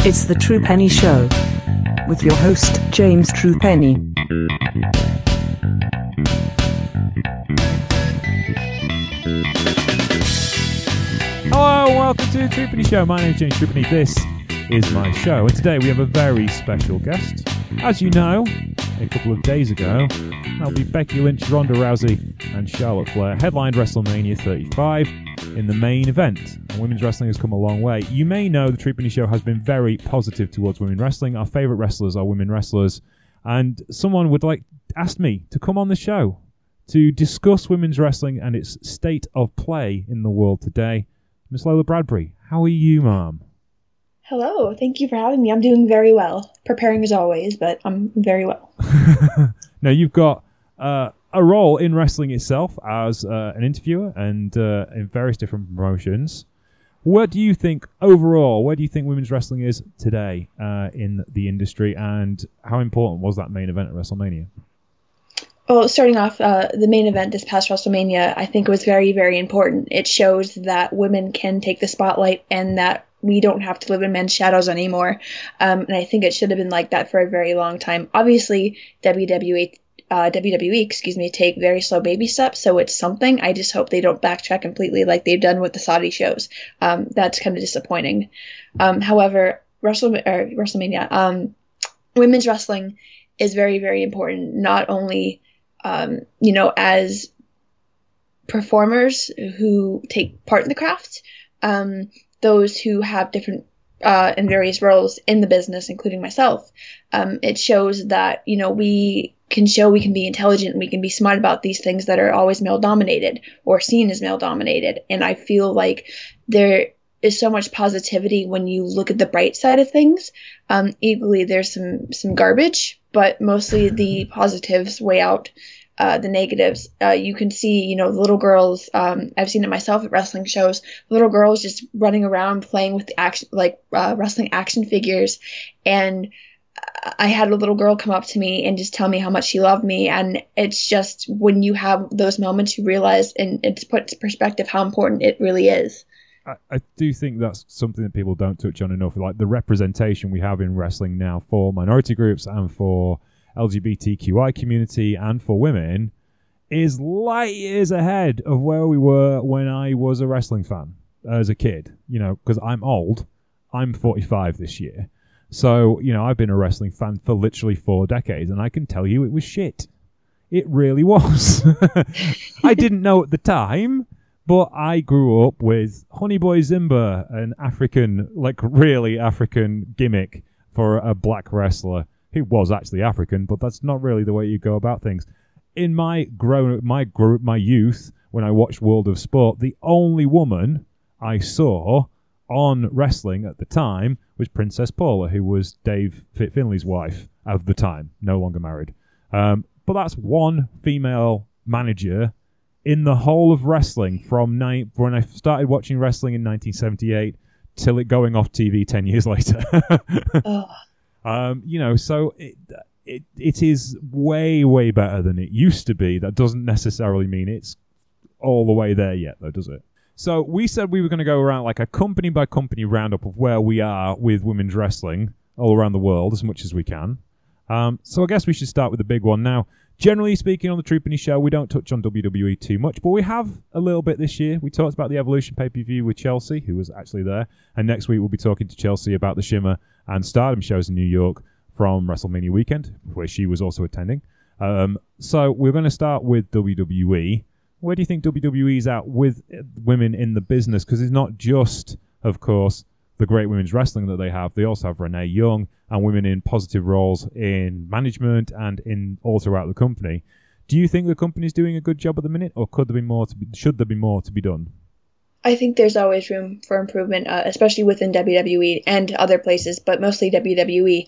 It's the True Penny Show with your host, James True Penny. Hello, welcome to the True Penny Show. My name is James True Penny. This is my show, and today we have a very special guest. As you know, a couple of days ago, that'll be Becky Lynch, Ronda Rousey, and Charlotte Flair headlined WrestleMania 35 in the main event. And women's wrestling has come a long way. You may know the True Penny Show has been very positive towards women wrestling. Our favourite wrestlers are women wrestlers, and someone would like asked me to come on the show to discuss women's wrestling and its state of play in the world today. Miss Lola Bradbury, how are you, ma'am? Hello, thank you for having me. I'm doing very well. Preparing as always, but I'm very well. Now, you've got a role in wrestling itself as an interviewer and in various different promotions. What do you think, overall, where do you think women's wrestling is today in the industry, and how important was that main event at WrestleMania? Well, starting off, the main event this past WrestleMania, I think was very, very important. It shows that women can take the spotlight and that we don't have to live in men's shadows anymore. And I think it should have been like that for a very long time. Obviously, WWE, take very slow baby steps, so it's something. I just hope they don't backtrack completely like they've done with the Saudi shows. That's kind of disappointing. However, WrestleMania, women's wrestling is very, very important, not only as performers who take part in the craft, those who have different and various roles in the business, including myself. It shows that, we can be intelligent, we can be smart about these things that are always male-dominated or seen as male-dominated. And I feel like there is so much positivity when you look at the bright side of things. Equally, there's some garbage, but mostly the positives weigh out the negatives. You can see, the little girls, I've seen it myself at wrestling shows, little girls just running around playing with the action, wrestling action figures. And I had a little girl come up to me and just tell me how much she loved me. And it's just when you have those moments, you realize, and it's put into perspective how important it really is. I do think that's something that people don't touch on enough, like the representation we have in wrestling now for minority groups and for LGBTQI community and for women is light years ahead of where we were when I was a wrestling fan as a kid, because I'm old. I'm 45 this year. So, I've been a wrestling fan for literally 4 decades, and I can tell you it was shit. It really was. I didn't know at the time, but I grew up with Honey Boy Zimba, an African, really African gimmick for a black wrestler who was actually African, but that's not really the way you go about things. In my youth, when I watched World of Sport, the only woman I saw on wrestling at the time was Princess Paula, who was Dave Finley's wife of the time, no longer married. But that's one female manager in the whole of wrestling from when I started watching wrestling in 1978 till it going off TV 10 years later. So it is way, way better than it used to be. That doesn't necessarily mean it's all the way there yet, though, does it? So we said we were going to go around like a company-by-company roundup of where we are with women's wrestling all around the world as much as we can. So I guess we should start with the big one. Now, generally speaking, on the True Penny Show, we don't touch on WWE too much, but we have a little bit this year. We talked about the Evolution pay-per-view with Chelsea, who was actually there, and next week we'll be talking to Chelsea about the Shimmer and Stardom shows in New York from WrestleMania weekend, where she was also attending. So we're going to start with WWE. Where do you think WWE's at with women in the business? Because it's not just, of course, the great women's wrestling that they have. They also have Renee Young and women in positive roles in management and in all throughout the company. Do you think the company's doing a good job at the minute, or should there be more to be done? I think there's always room for improvement, especially within WWE and other places, but mostly WWE.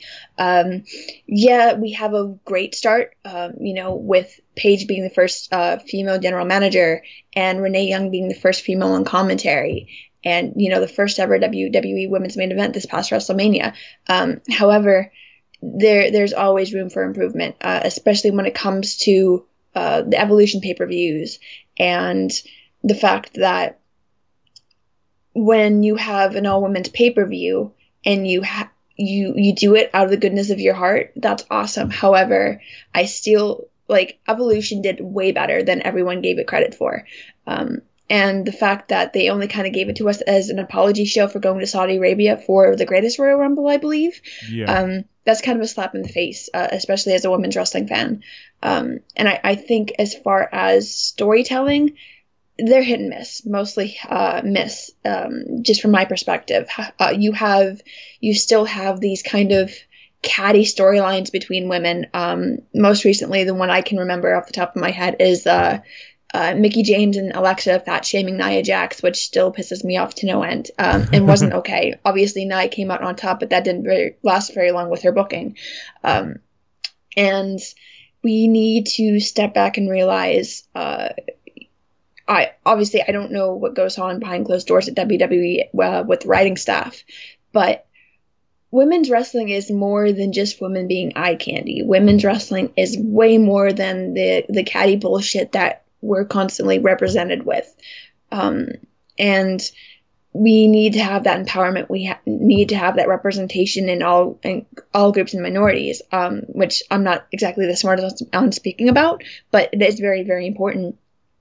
We have a great start, with Paige being the first female general manager and Renee Young being the first female on commentary and, the first ever WWE women's main event this past WrestleMania. However, there's always room for improvement, especially when it comes to the Evolution pay-per-views and the fact that when you have an all-women's pay-per-view and you you do it out of the goodness of your heart, that's awesome. However, I still Evolution did way better than everyone gave it credit for. And the fact that they only kind of gave it to us as an apology show for going to Saudi Arabia for the Greatest Royal Rumble, I believe. Yeah. That's kind of a slap in the face, especially as a women's wrestling fan. And I think as far as storytelling, they're hit and miss, mostly miss, just from my perspective. You still have these kind of catty storylines between women. Most recently, the one I can remember off the top of my head is Mickie James and Alexa fat shaming Nia Jax, which still pisses me off to no end, and wasn't okay. Obviously, Nia came out on top, but that didn't last very long with her booking. And we need to step back and realize, I don't know what goes on behind closed doors at WWE with writing staff, but women's wrestling is more than just women being eye candy. Women's wrestling is way more than the catty bullshit that we're constantly represented with. And we need to have that empowerment. We need to have that representation in all groups and minorities, which I'm not exactly the smartest on speaking about, but it is very, very important.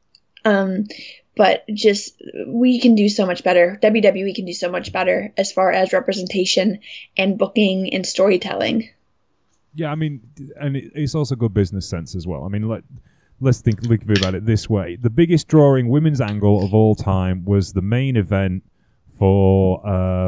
But just, we can do so much better. WWE can do so much better as far as representation and booking and storytelling. Yeah, I mean, and it's also good business sense as well. I mean, let's think about it this way. The biggest drawing women's angle of all time was the main event for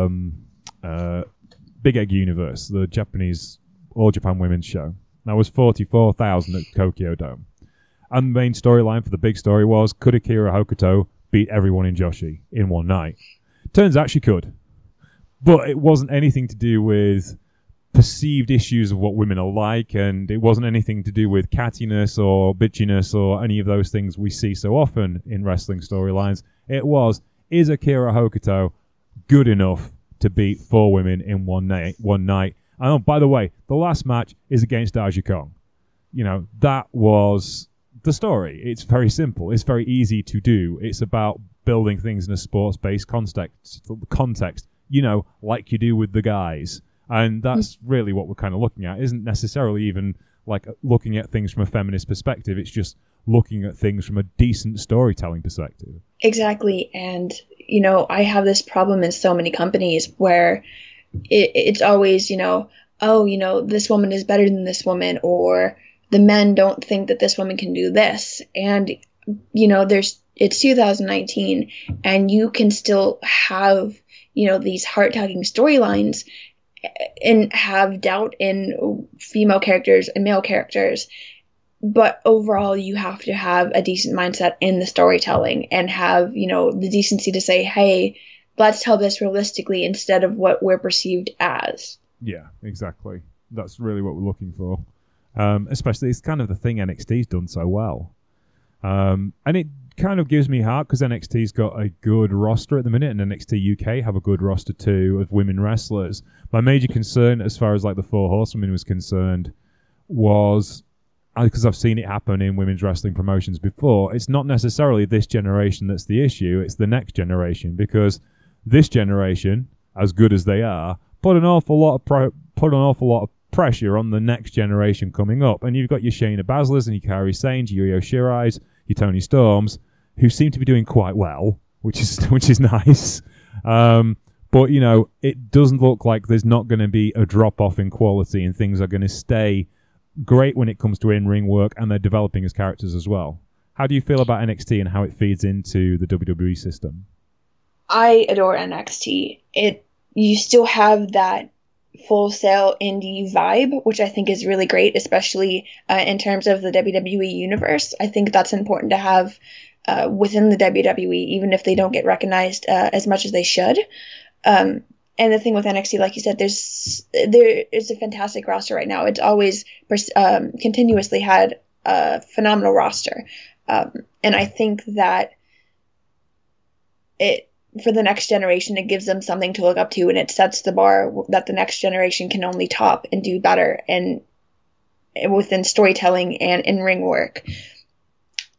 Big Egg Universe, the Japanese All Japan Women's Show. That was 44,000 at Tokyo Dome. And the main storyline for the big story was, could Akira Hokuto beat everyone in Joshi in one night? Turns out she could. But it wasn't anything to do with perceived issues of what women are like, and it wasn't anything to do with cattiness or bitchiness or any of those things we see so often in wrestling storylines. It was, is Akira Hokuto good enough to beat 4 women in one night? And oh, by the way, the last match is against Aja Kong. You know, that was the story. It's very simple. It's very easy to do. It's about building things in a sports-based context, you know, like you do with the guys. And that's really what we're kind of looking at. It isn't necessarily even like looking at things from a feminist perspective. It's just looking at things from a decent storytelling perspective. Exactly. And, you know, I have this problem in so many companies where it's always, you know, oh, you know, this woman is better than this woman, or the men don't think that this woman can do this. And, you know, it's 2019 and you can still have, you know, these heart-tugging storylines and have doubt in female characters and male characters. But overall, you have to have a decent mindset in the storytelling and have, you know, the decency to say, hey, let's tell this realistically instead of what we're perceived as. Yeah, exactly. That's really what we're looking for. Especially, it's kind of the thing NXT's done so well. And it kind of gives me heart because NXT's got a good roster at the minute, and NXT UK have a good roster too of women wrestlers. My major concern as far as like the 4 Horsewomen was concerned was, because I've seen it happen in women's wrestling promotions before, it's not necessarily this generation that's the issue, it's the next generation, because this generation, as good as they are, put an awful lot of pressure on the next generation coming up. And you've got your Shayna Baszlers and your Kairi Sanes, your Io Shirai's, your Toni Storms, who seem to be doing quite well, which is nice. But, you know, it doesn't look like there's not going to be a drop-off in quality, and things are going to stay great when it comes to in-ring work, and they're developing as characters as well. How do you feel about NXT and how it feeds into the WWE system? I adore NXT. You still have that Full Sail indie vibe, which I think is really great, especially in terms of the WWE universe. I think that's important to have within the WWE, even if they don't get recognized as much as they should. And the thing with NXT, like you said, there is a fantastic roster right now. It's always continuously had a phenomenal roster. And I think that for the next generation, it gives them something to look up to, and it sets the bar that the next generation can only top and do better and within storytelling and in-ring work.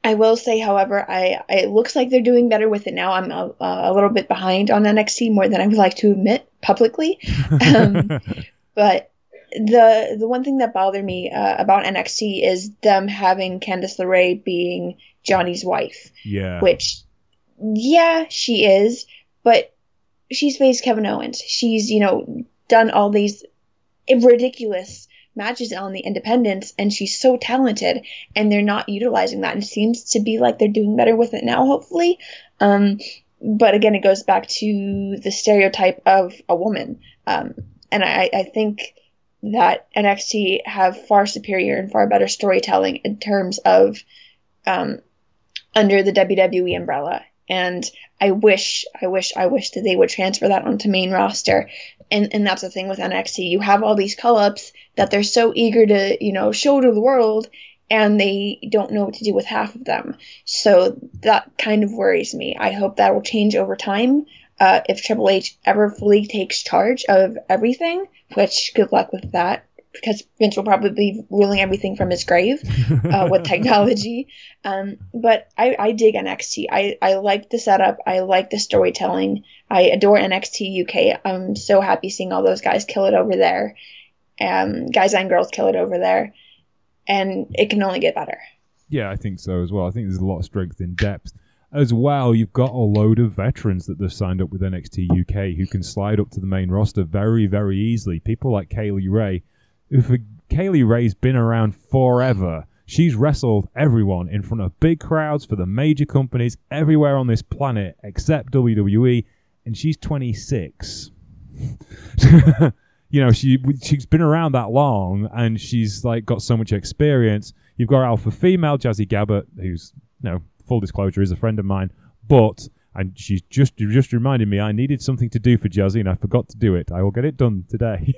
I will say, however, it looks like they're doing better with it now. I'm a little bit behind on NXT, more than I would like to admit publicly. But the one thing that bothered me about NXT is them having Candice LeRae being Johnny's wife. Yeah. Which, yeah, she is, but she's faced Kevin Owens. She's, done all these ridiculous matches on the independents, and she's so talented, and they're not utilizing that. And it seems to be like they're doing better with it now, hopefully. But again, it goes back to the stereotype of a woman. And I think that NXT have far superior and far better storytelling in terms of under the WWE umbrella. And I wish that they would transfer that onto main roster. And that's the thing with NXT. You have all these call-ups that they're so eager to, show to the world, and they don't know what to do with half of them. So that kind of worries me. I hope that will change over time. If Triple H ever fully takes charge of everything, which good luck with that, because Vince will probably be ruling everything from his grave with technology. But I dig NXT. I like the setup. I like the storytelling. I adore NXT UK. I'm so happy seeing all those guys kill it over there. Guys and girls kill it over there. And it can only get better. Yeah, I think so as well. I think there's a lot of strength in depth. As well, you've got a load of veterans that they've signed up with NXT UK who can slide up to the main roster very, very easily. People like Kaylee Ray. Kaylee Ray's been around forever. She's wrestled everyone in front of big crowds for the major companies everywhere on this planet except WWE, and she's 26. She's been around that long, and she's like got so much experience. You've got alpha female Jazzy Gabbert, who's full disclosure, is a friend of mine, and she's just reminded me I needed something to do for Jazzy, and I forgot to do it. I will get it done today.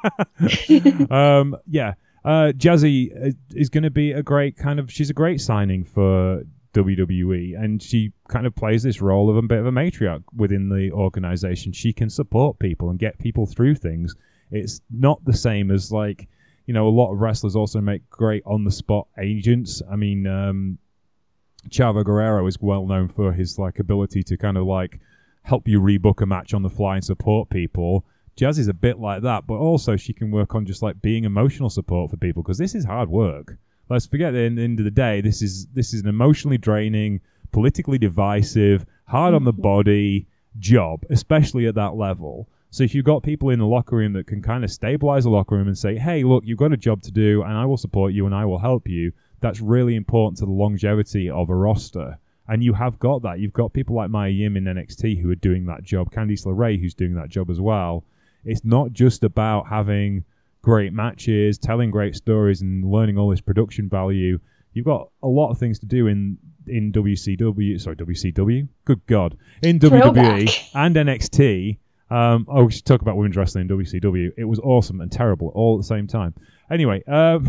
Jazzy is going to be she's a great signing for WWE, and she kind of plays this role of a bit of a matriarch within the organization. She can support people and get people through things. It's not the same as a lot of wrestlers also make great on-the-spot agents. I mean, Chavo Guerrero is well known for his ability to kind of help you rebook a match on the fly and support people. Jazzy's a bit like that, but also she can work on just being emotional support for people, because this is hard work. Let's forget that at the end of the day, this is an emotionally draining, politically divisive, hard on the body job, especially at that level. So if you've got people in the locker room that can kind of stabilize the locker room and say, hey, look, you've got a job to do, and I will support you and I will help you, that's really important to the longevity of a roster. And you have got that. You've got people like Mia Yim in NXT who are doing that job. Candice LeRae, who's doing that job as well. It's not just about having great matches, telling great stories, and learning all this production value. You've got a lot of things to do in WCW. Good God. In WWE and NXT. We should talk about women's wrestling in WCW. It was awesome and terrible all at the same time. Anyway,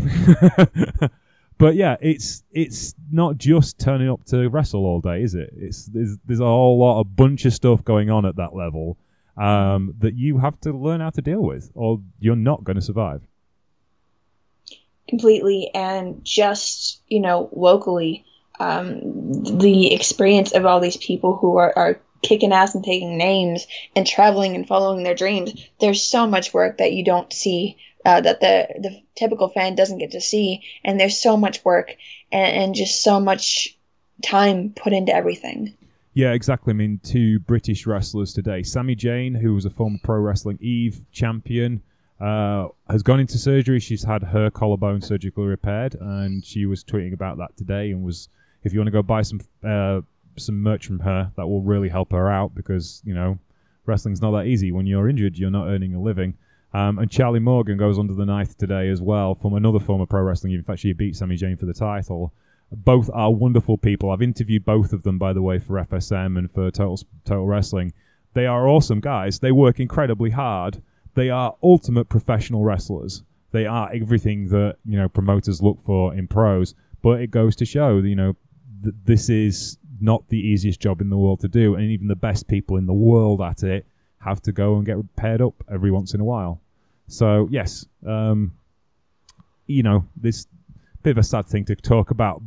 but yeah, it's not just turning up to wrestle all day, is it? There's a whole lot of bunch of stuff going on at that level that you have to learn how to deal with, or you're not going to survive. Completely, and just locally, the experience of all these people who are kicking ass and taking names and traveling and following their dreams. There's so much work that you don't see. That the typical fan doesn't get to see, and there's so much work and just so much time put into everything. Yeah, exactly. I mean, two British wrestlers today. Sami Zayn, who was a former Pro Wrestling Eve champion, has gone into surgery. She's had her collarbone surgically repaired, and she was tweeting about that today, and if you want to go buy some merch from her, that will really help her out, because wrestling's not that easy. When you're injured, you're not earning a living. And Charlie Morgan goes under the knife today as well, from another former Pro Wrestling. In fact, she beat Sami Zayn for the title. Both are wonderful people. I've interviewed both of them, by the way, for FSM and for Total Wrestling. They are awesome guys. They work incredibly hard. They are ultimate professional wrestlers. They are everything that promoters look for in pros. But it goes to show, this is not the easiest job in the world to do, and even the best people in the world at it have to go and get paired up every once in a while. So, yes, this bit of a sad thing to talk about, but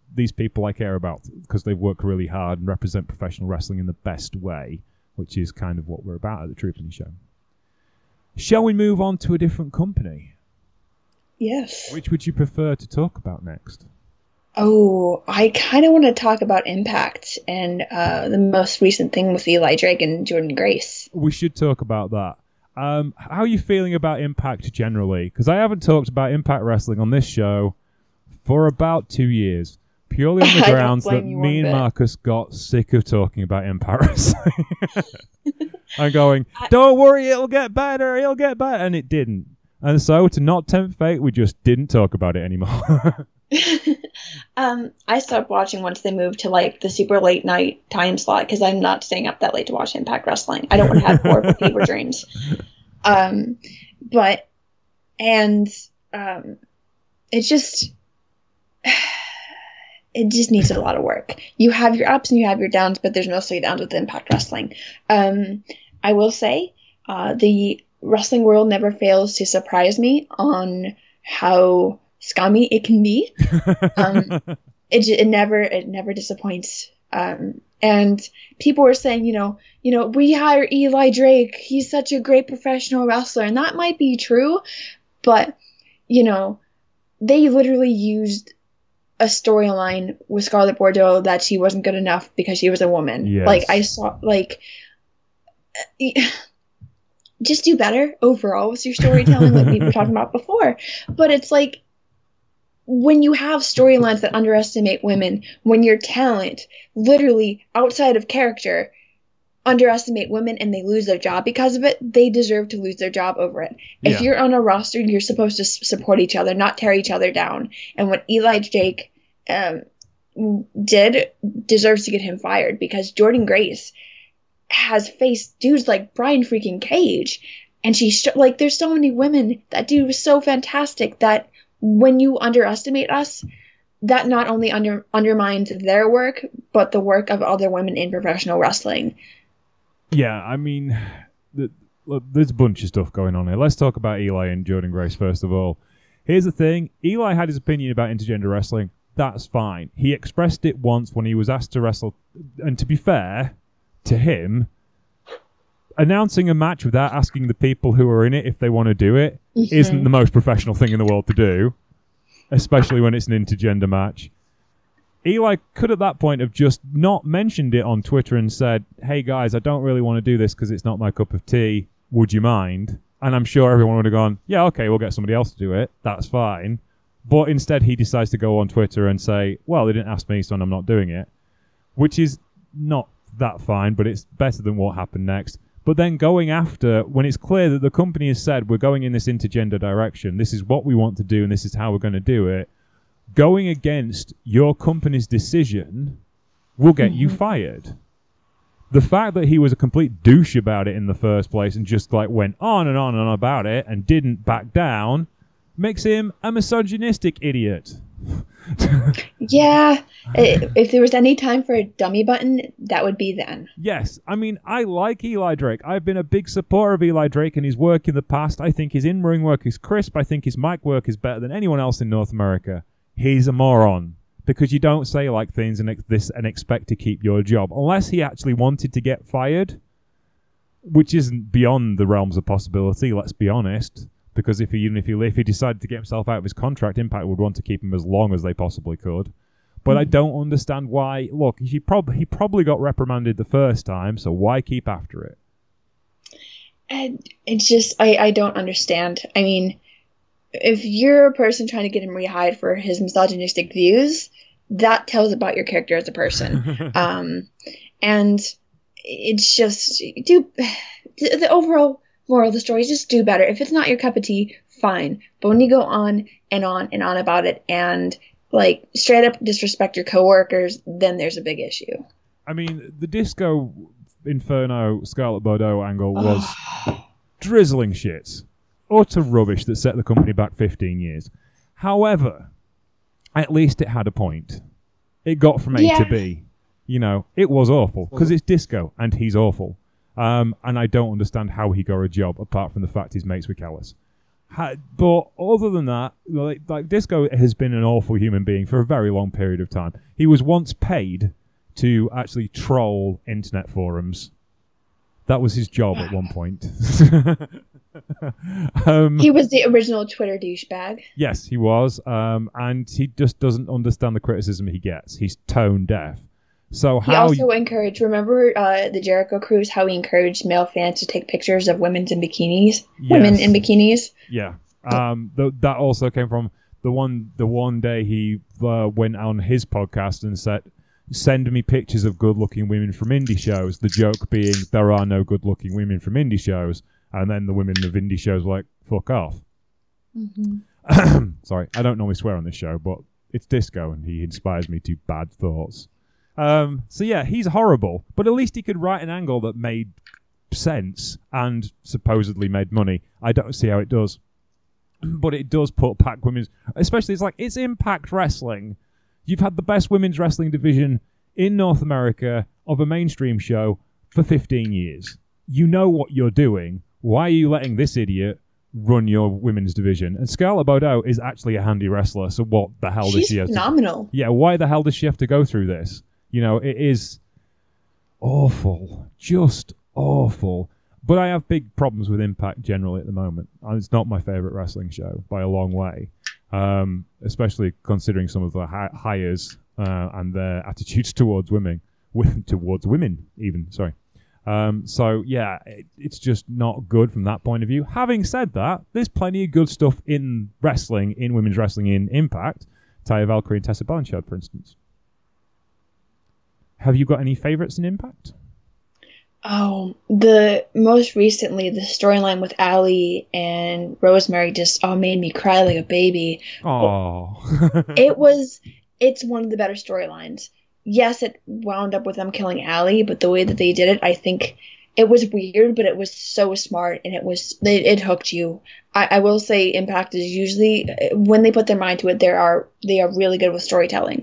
these people I care about because they've worked really hard and represent professional wrestling in the best way, which is kind of what we're about at the True Penny Show. Shall we move on to a different company? Yes. Which would you prefer to talk about next? Oh, I kind of want to talk about Impact and the most recent thing with Eli Drake and Jordan Grace. We should talk about that. How are you feeling about Impact generally? Because I haven't talked about Impact Wrestling on this show for about 2 years. Purely on the grounds that me and Marcus got sick of talking about Impact Wrestling. I'm going, don't worry, it'll get better. And it didn't. And so, to not tempt fate, we just didn't talk about it anymore. I stopped watching once they moved to like the super late night time slot because I'm not staying up that late to watch Impact Wrestling. I don't want to have horrible fever dreams. It just needs a lot of work. You have your ups and you have your downs, but there's mostly downs with Impact Wrestling. I will say, the wrestling world never fails to surprise me on how scummy it can be. It never disappoints. And people were saying, we hire Eli Drake. He's such a great professional wrestler, and that might be true, but they literally used a storyline with Scarlett Bordeaux that she wasn't good enough because she was a woman. Yes. Like I saw, just do better overall with your storytelling, like we were talking about before. But it's like, when you have storylines that underestimate women, when your talent, literally outside of character, underestimate women and they lose their job because of it, they deserve to lose their job over it. Yeah. If you're on a roster, you're supposed to support each other, not tear each other down. And what Eli Drake did deserves to get him fired, because Jordan Grace has faced dudes like Brian freaking Cage, and there's so many women that do so fantastic that when you underestimate us, that not only undermines their work, but the work of other women in professional wrestling. Yeah, I mean, there's a bunch of stuff going on here. Let's talk about Eli and Jordan Grace first of all. Here's the thing. Eli had his opinion about intergender wrestling. That's fine. He expressed it once when he was asked to wrestle. And to be fair to him, announcing a match without asking the people who are in it if they want to do it isn't the most professional thing in the world to do, especially when it's an intergender match. Eli could at that point have just not mentioned it on Twitter and said, hey guys, I don't really want to do this because it's not my cup of tea. Would you mind? And I'm sure everyone would have gone, yeah, okay, we'll get somebody else to do it. That's fine. But instead he decides to go on Twitter and say, well, they didn't ask me, so I'm not doing it. Which is not that fine, but it's better than what happened next. But then going after, when it's clear that the company has said, we're going in this intergender direction, this is what we want to do and this is how we're going to do it, going against your company's decision will get you fired. The fact that he was a complete douche about it in the first place and just went on and on and on about it and didn't back down makes him a misogynistic idiot. Yeah, if there was any time for a dummy button, that would be then. Yes, I mean, I like Eli Drake. I've been a big supporter of Eli Drake and his work in the past. I think his in-ring work is crisp. I think his mic work is better than anyone else in North America. He's a moron, because you don't say things and expect to keep your job unless he actually wanted to get fired, which isn't beyond the realms of possibility. Let's be honest, because if he decided to get himself out of his contract, Impact would want to keep him as long as they possibly could. But I don't understand why. Look, he probably got reprimanded the first time, so why keep after it? And it's just I don't understand. I mean, if you're a person trying to get him rehired for his misogynistic views, that tells about your character as a person. And it's just, the overall moral of the story is just do better. If it's not your cup of tea, fine. But when you go on and on and on about it and straight up disrespect your coworkers, then there's a big issue. I mean, the Disco Inferno Scarlett Bordeaux angle was drizzling shit. Utter rubbish that set the company back 15 years. However, at least it had a point. It got from A to B. It was awful because it's Disco and he's awful. And I don't understand how he got a job apart from the fact he's mates with Callis. But other than that, like Disco has been an awful human being for a very long period of time. He was once paid to actually troll internet forums. That was his job at one point. He was the original Twitter douchebag. Yes, he was. And he just doesn't understand the criticism he gets. He's tone deaf. So he also encouraged, remember the Jericho Cruise, how he encouraged male fans to take pictures of women in bikinis? Yes. Women in bikinis? Yeah. That also came from the one day he went on his podcast and said, send me pictures of good-looking women from indie shows. The joke being, there are no good-looking women from indie shows. And then the women of indie shows were like, fuck off. Mm-hmm. Sorry, I don't normally swear on this show, but it's Disco and he inspires me to bad thoughts. So yeah, he's horrible, but at least he could write an angle that made sense and supposedly made money. I don't see how it does. But it does put Pac Women's... Especially, it's Impact Wrestling. You've had the best women's wrestling division in North America of a mainstream show for 15 years. You know what you're doing. Why are you letting this idiot run your women's division? And Scarlett Bordeaux is actually a handy wrestler, so what the hell does she have to... She's phenomenal. Yeah, why the hell does she have to go through this? You know, it is awful. Just awful. But I have big problems with Impact generally at the moment. It's not my favourite wrestling show by a long way. Especially considering some of the hires and their attitudes towards women. Towards women, even, sorry. So, yeah, it's just not good from that point of view. Having said that, there's plenty of good stuff in wrestling, in women's wrestling, in Impact. Taya Valkyrie and Tessa Blanchard, for instance. Have you got any favourites in Impact? Oh, most recently, the storyline with Allie and Rosemary just made me cry like a baby. Oh. It's one of the better storylines. Yes, it wound up with them killing Allie, but the way that they did it, I think it was weird, but it was so smart, and it hooked you. I will say Impact is usually, when they put their mind to it, they are really good with storytelling.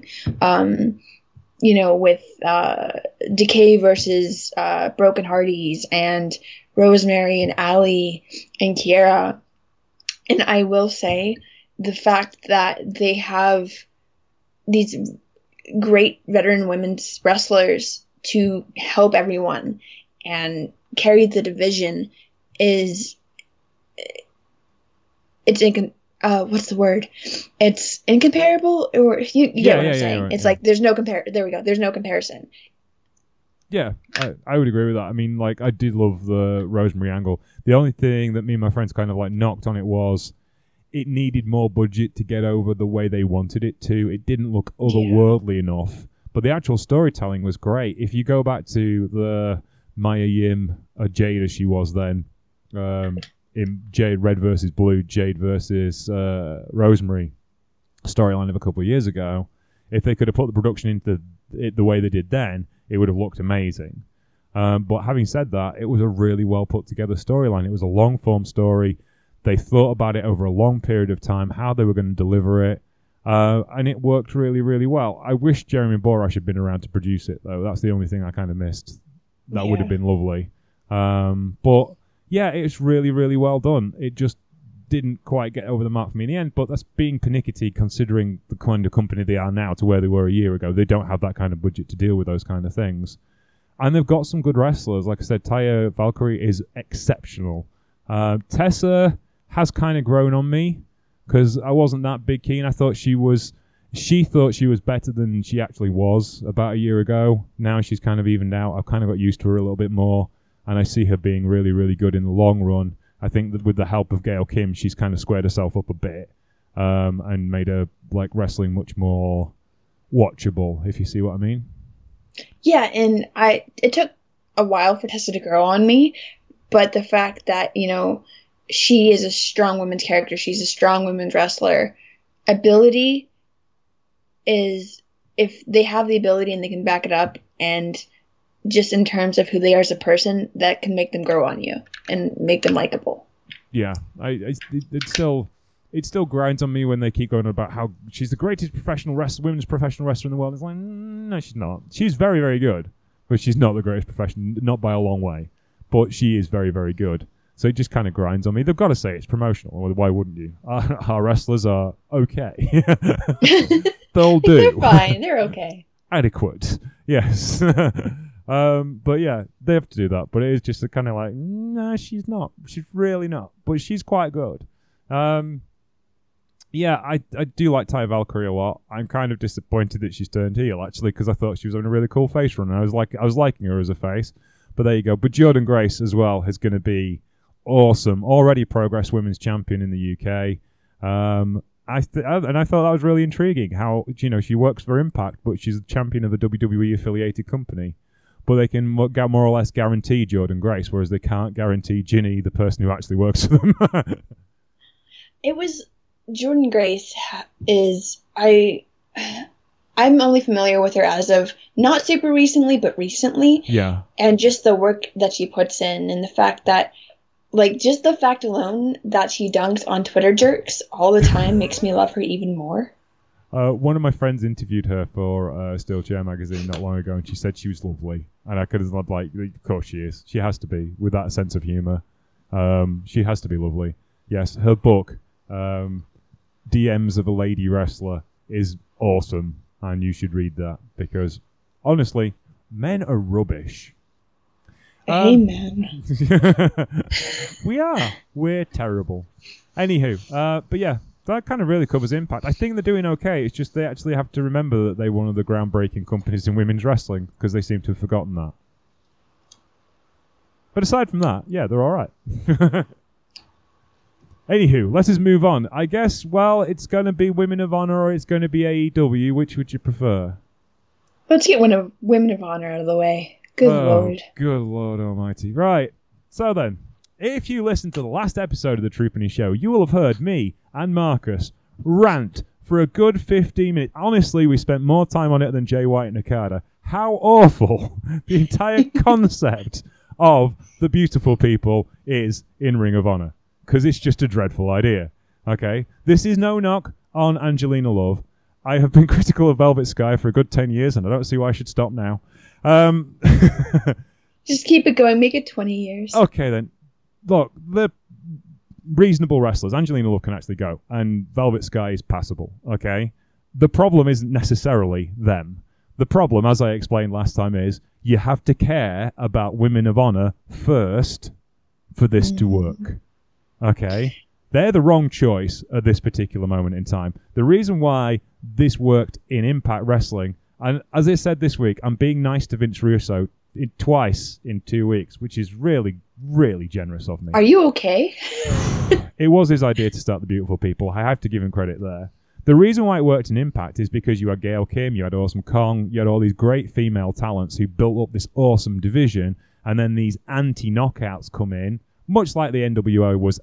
With Decay versus Broken Hardys and Rosemary and Allie and Kiera. And I will say the fact that they have these great veteran women's wrestlers to help everyone and carry the division what's the word? It's incomparable, or you get what I'm saying. Right, it's like there's no there we go. There's no comparison. Yeah, I would agree with that. I mean, like, I did love the Rosemary angle. The only thing that me and my friends kind of like knocked on it was it needed more budget to get over the way they wanted it to. It didn't look otherworldly enough, but the actual storytelling was great. If you go back to the Maya Yim, Jade as she was then, in Jade Red versus Blue, Jade versus Rosemary storyline of a couple of years ago, if they could have put the production into it the way they did then, it would have looked amazing. But having said that, it was a really well put together storyline. It was a long form story. They thought about it over a long period of time, how they were going to deliver it, and it worked really, really well. I wish Jeremy Borash had been around to produce it, though. That's the only thing I kind of missed. That would have been lovely. But yeah, it's really, really well done. It just didn't quite get over the mark for me in the end, but that's being pernickety considering the kind of company they are now to where they were a year ago. They don't have that kind of budget to deal with those kind of things. And they've got some good wrestlers. Like I said, Taya Valkyrie is exceptional. Tessa has kind of grown on me because I wasn't that big keen. I thought she thought she was better than she actually was about a year ago. Now she's kind of evened out. I've kind of got used to her a little bit more, and I see her being really, really good in the long run. I think that with the help of Gail Kim, she's kind of squared herself up a bit and made her like wrestling much more watchable, if you see what I mean. Yeah, and it took a while for Tessa to grow on me, but the fact that, she is a strong women's character, she's a strong women's wrestler. Ability is, if they have the ability and they can back it up, and just in terms of who they are as a person, that can make them grow on you and make them likable. Yeah, it still grinds on me when they keep going about how she's the greatest women's professional wrestler in the world. It's like, no, she's not. She's very, very good, but she's not the greatest professional, not by a long way. But she is very, very good. So it just kind of grinds on me. They've got to say it's promotional. Why wouldn't you? Our wrestlers are okay. They'll do. They're fine. They're okay. Adequate. Yes. But yeah, they have to do that. But it is just a kind of like, no, she's not. She's really not. But she's quite good. Yeah, I do like Taya Valkyrie a lot. I'm kind of disappointed that she's turned heel, actually, because I thought she was having a really cool face run. And I was liking her as a face. But there you go. But Jordynne Grace as well is going to be awesome. Already Progress Women's Champion in the UK. And I thought that was really intriguing. How she works for Impact, but she's a champion of a WWE affiliated company. But they can more or less guarantee Jordynne Grace, whereas they can't guarantee Ginny, the person who actually works for them. Jordynne Grace is I'm only familiar with her as of not super recently, but recently. Yeah. And just the work that she puts in, and the fact that, just the fact alone that she dunks on Twitter jerks all the time makes me love her even more. One of my friends interviewed her for Steel Chair magazine not long ago, and she said she was lovely. And I could have of course she is. She has to be, with that sense of humour. She has to be lovely. Yes, her book, DMs of a Lady Wrestler, is awesome. And you should read that, because, honestly, men are rubbish. Amen. We are. We're terrible. Anywho, but yeah, that kind of really covers Impact. I think they're doing okay. It's just they actually have to remember that they're one of the groundbreaking companies in women's wrestling, because they seem to have forgotten that. But aside from that, yeah, they're all right. Anywho, let's just move on. I guess, it's going to be Women of Honor or it's going to be AEW. Which would you prefer? Let's get Women of Honor out of the way. Good Lord. Good Lord almighty. Right. So then, if you listened to the last episode of the Troopany Show, you will have heard me and Marcus rant for a good 15 minutes. Honestly, we spent more time on it than Jay White and Okada. How awful the entire concept of the beautiful people is in Ring of Honor. Because it's just a dreadful idea. Okay? This is no knock on Angelina Love. I have been critical of Velvet Sky for a good 10 years, and I don't see why I should stop now. Just keep it going. Make it 20 years. Okay, then. Look, they're reasonable wrestlers. Angelina Love can actually go, and Velvet Sky is passable. Okay? The problem isn't necessarily them. The problem, as I explained last time, is you have to care about Women of Honor first for this to work. Okay? They're the wrong choice at this particular moment in time. The reason why this worked in Impact Wrestling, and as I said this week, I'm being nice to Vince Russo twice in 2 weeks, which is really, really generous of me. Are you okay? It was his idea to start the Beautiful People. I have to give him credit there. The reason why it worked in Impact is because you had Gail Kim, you had Awesome Kong, you had all these great female talents who built up this awesome division, and then these anti-knockouts come in, much like the NWO was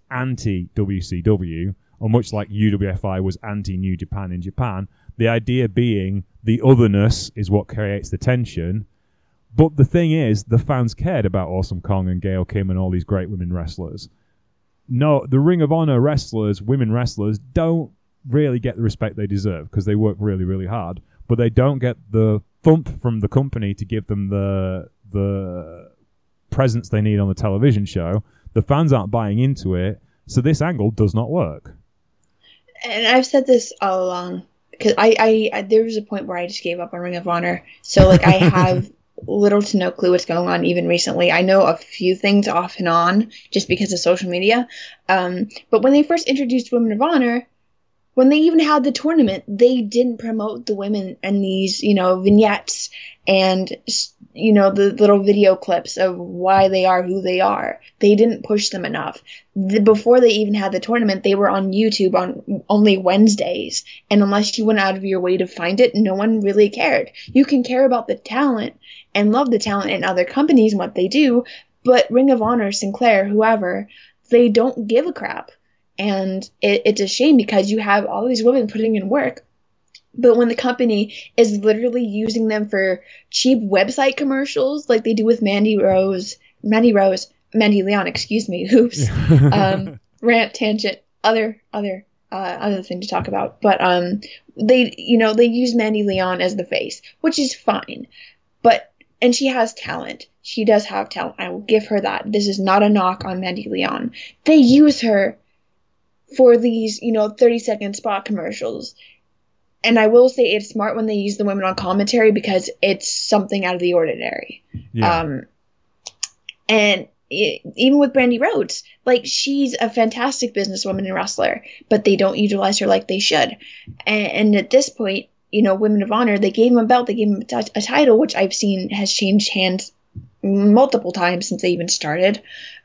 anti-WCW, or much like UWFI was anti-New Japan in Japan, the idea being the otherness is what creates the tension. But the thing is, the fans cared about Awesome Kong and Gail Kim and all these great women wrestlers. No, the Ring of Honor wrestlers, women wrestlers, don't really get the respect they deserve, because they work really, really hard, but they don't get the thump from the company to give them the presence they need on the television show. The fans aren't buying into it, so this angle does not work. And I've said this all along, because I there was a point where I just gave up on Ring of Honor. So I have little to no clue what's going on even recently. I know a few things off and on just because of social media. But when they first introduced Women of Honor, when they even had the tournament, they didn't promote the women and these, vignettes and, the little video clips of why they are who they are. They didn't push them enough. Before they even had the tournament, they were on YouTube on only Wednesdays. And unless you went out of your way to find it, no one really cared. You can care about the talent and love the talent in other companies and what they do, but Ring of Honor, Sinclair, whoever, they don't give a crap. And it's a shame, because you have all these women putting in work, but when the company is literally using them for cheap website commercials like they do with Mandy Leon, excuse me, oops, rant, tangent, other thing to talk about, but they use Mandy Leon as the face, which is fine, but and she has talent. She does have talent. I will give her that. This is not a knock on Mandy Leon. They use her for these, 30-second spot commercials. And I will say it's smart when they use the women on commentary because it's something out of the ordinary. Yeah. And even with Brandy Rhodes, like, she's a fantastic businesswoman and wrestler, but they don't utilize her like they should. And at this point, Women of Honor, they gave him a belt, they gave him a title, which I've seen has changed hands multiple times since they even started.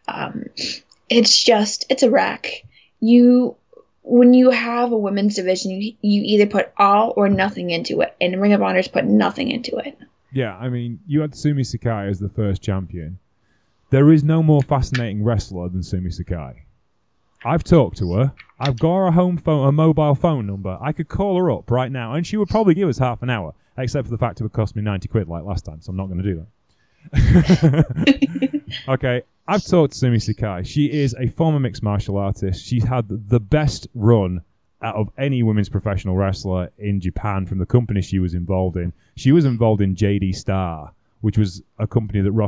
It's a wreck. When you have a women's division, you either put all or nothing into it, and Ring of Honor's put nothing into it. Yeah, I mean, you had Sumi Sakai as the first champion. There is no more fascinating wrestler than Sumi Sakai. I've talked to her. I've got her a mobile phone number. I could call her up right now, and she would probably give us half an hour, except for the fact it would cost me 90 quid like last time, so I'm not going to do that. Okay, I've talked to Sumi Sakai. She is a former mixed martial artist. She's had the best run out of any women's professional wrestler in Japan from the company she was involved in. She was involved in JD Star, which was a company that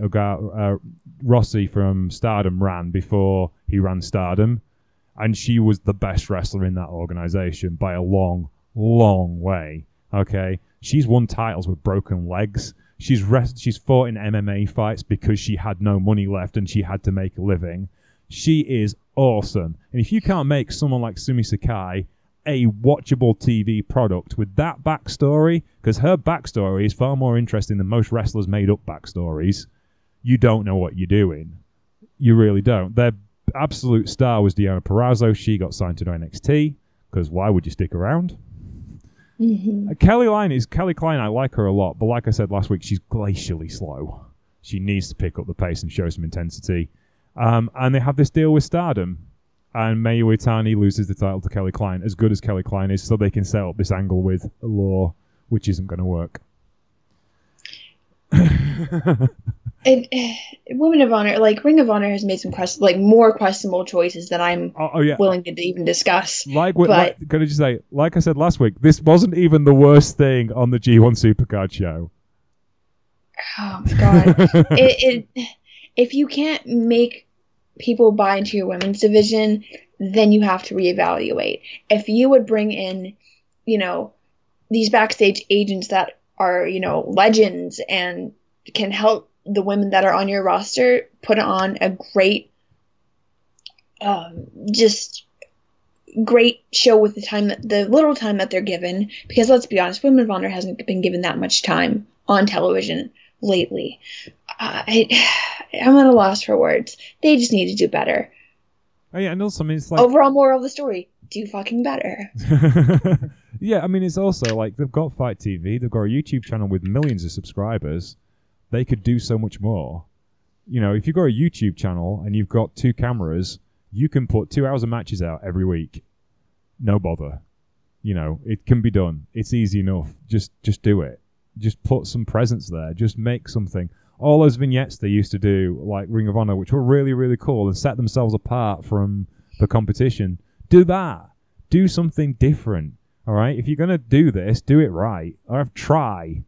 Rossi from Stardom ran before he ran Stardom. And she was the best wrestler in that organization by a long, long way. Okay? She's won titles with broken legs. She's fought in MMA fights because she had no money left and she had to make a living. She is awesome. And if you can't make someone like Sumi Sakai a watchable TV product with that backstory, because her backstory is far more interesting than most wrestlers' made-up backstories, you don't know what you're doing. You really don't. Their absolute star was Deonna Purrazzo. She got signed to NXT, because why would you stick around? Mm-hmm. Kelly Klein, I like her a lot, but like I said last week, she's glacially slow. She needs to pick up the pace and show some intensity. And they have this deal with Stardom, and Mayu Iwatani loses the title to Kelly Klein, as good as Kelly Klein is, so they can set up this angle with Law, which isn't going to work. Women of Honor, like Ring of Honor, has made some more questionable choices than I'm willing to even discuss. Can I just say, like I said last week, this wasn't even the worst thing on the G1 Supercard show. Oh my god! If you can't make people buy into your women's division, then you have to reevaluate. If you would bring in, these backstage agents that are, legends and can help the women that are on your roster put on a great, great show with the little time that they're given, because let's be honest, Women of Honor hasn't been given that much time on television lately. I'm at a loss for words. They just need to do better. Oh yeah, and also, I mean, it's like overall moral of the story: do fucking better. Yeah, I mean, it's also like they've got Fight TV, they've got a YouTube channel with millions of subscribers. They could do so much more. If you've got a YouTube channel and you've got 2 cameras, you can put 2 hours of matches out every week. No bother. It can be done. It's easy enough. Just do it. Just put some presence there. Just make something. All those vignettes they used to do, like Ring of Honor, which were really, really cool and set themselves apart from the competition, do that. Do something different. All right? If you're going to do this, do it right. Or try.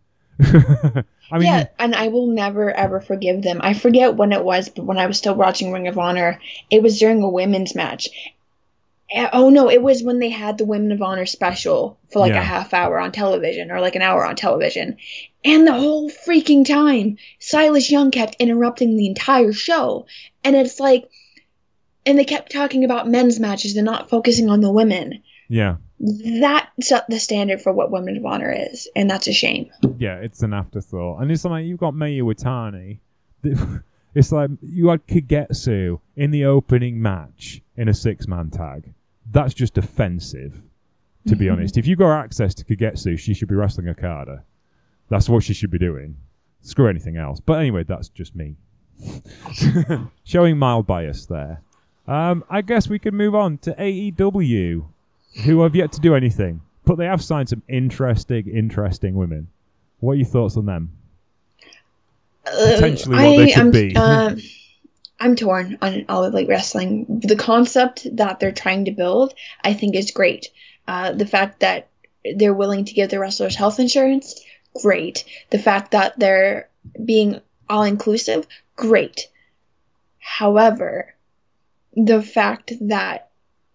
I mean, yeah, and I will never, ever forgive them. I forget when it was, but when I was still watching Ring of Honor, it was during a women's match. Oh, no, it was when they had the Women of Honor special for a half hour on television, or an hour on television. And the whole freaking time, Silas Young kept interrupting the entire show. And it's and they kept talking about men's matches and not focusing on the women. Yeah. That set the standard for what Women of Honor is, and that's a shame. Yeah, it's an afterthought. And it's like, you've got Mayu Iwatani. It's like you had Kagetsu in the opening match in a 6-man tag. That's just offensive, to be honest. If you got access to Kagetsu, she should be wrestling Okada. That's what she should be doing. Screw anything else. But anyway, that's just me. Showing mild bias there. I guess we could move on to AEW, who have yet to do anything. But they have signed some interesting women. What are your thoughts on them? Potentially what they could be. I'm torn on All Elite Wrestling. The concept that they're trying to build, I think, is great. The fact that they're willing to give the wrestlers health insurance, great. The fact that they're being all-inclusive, great. However, the fact that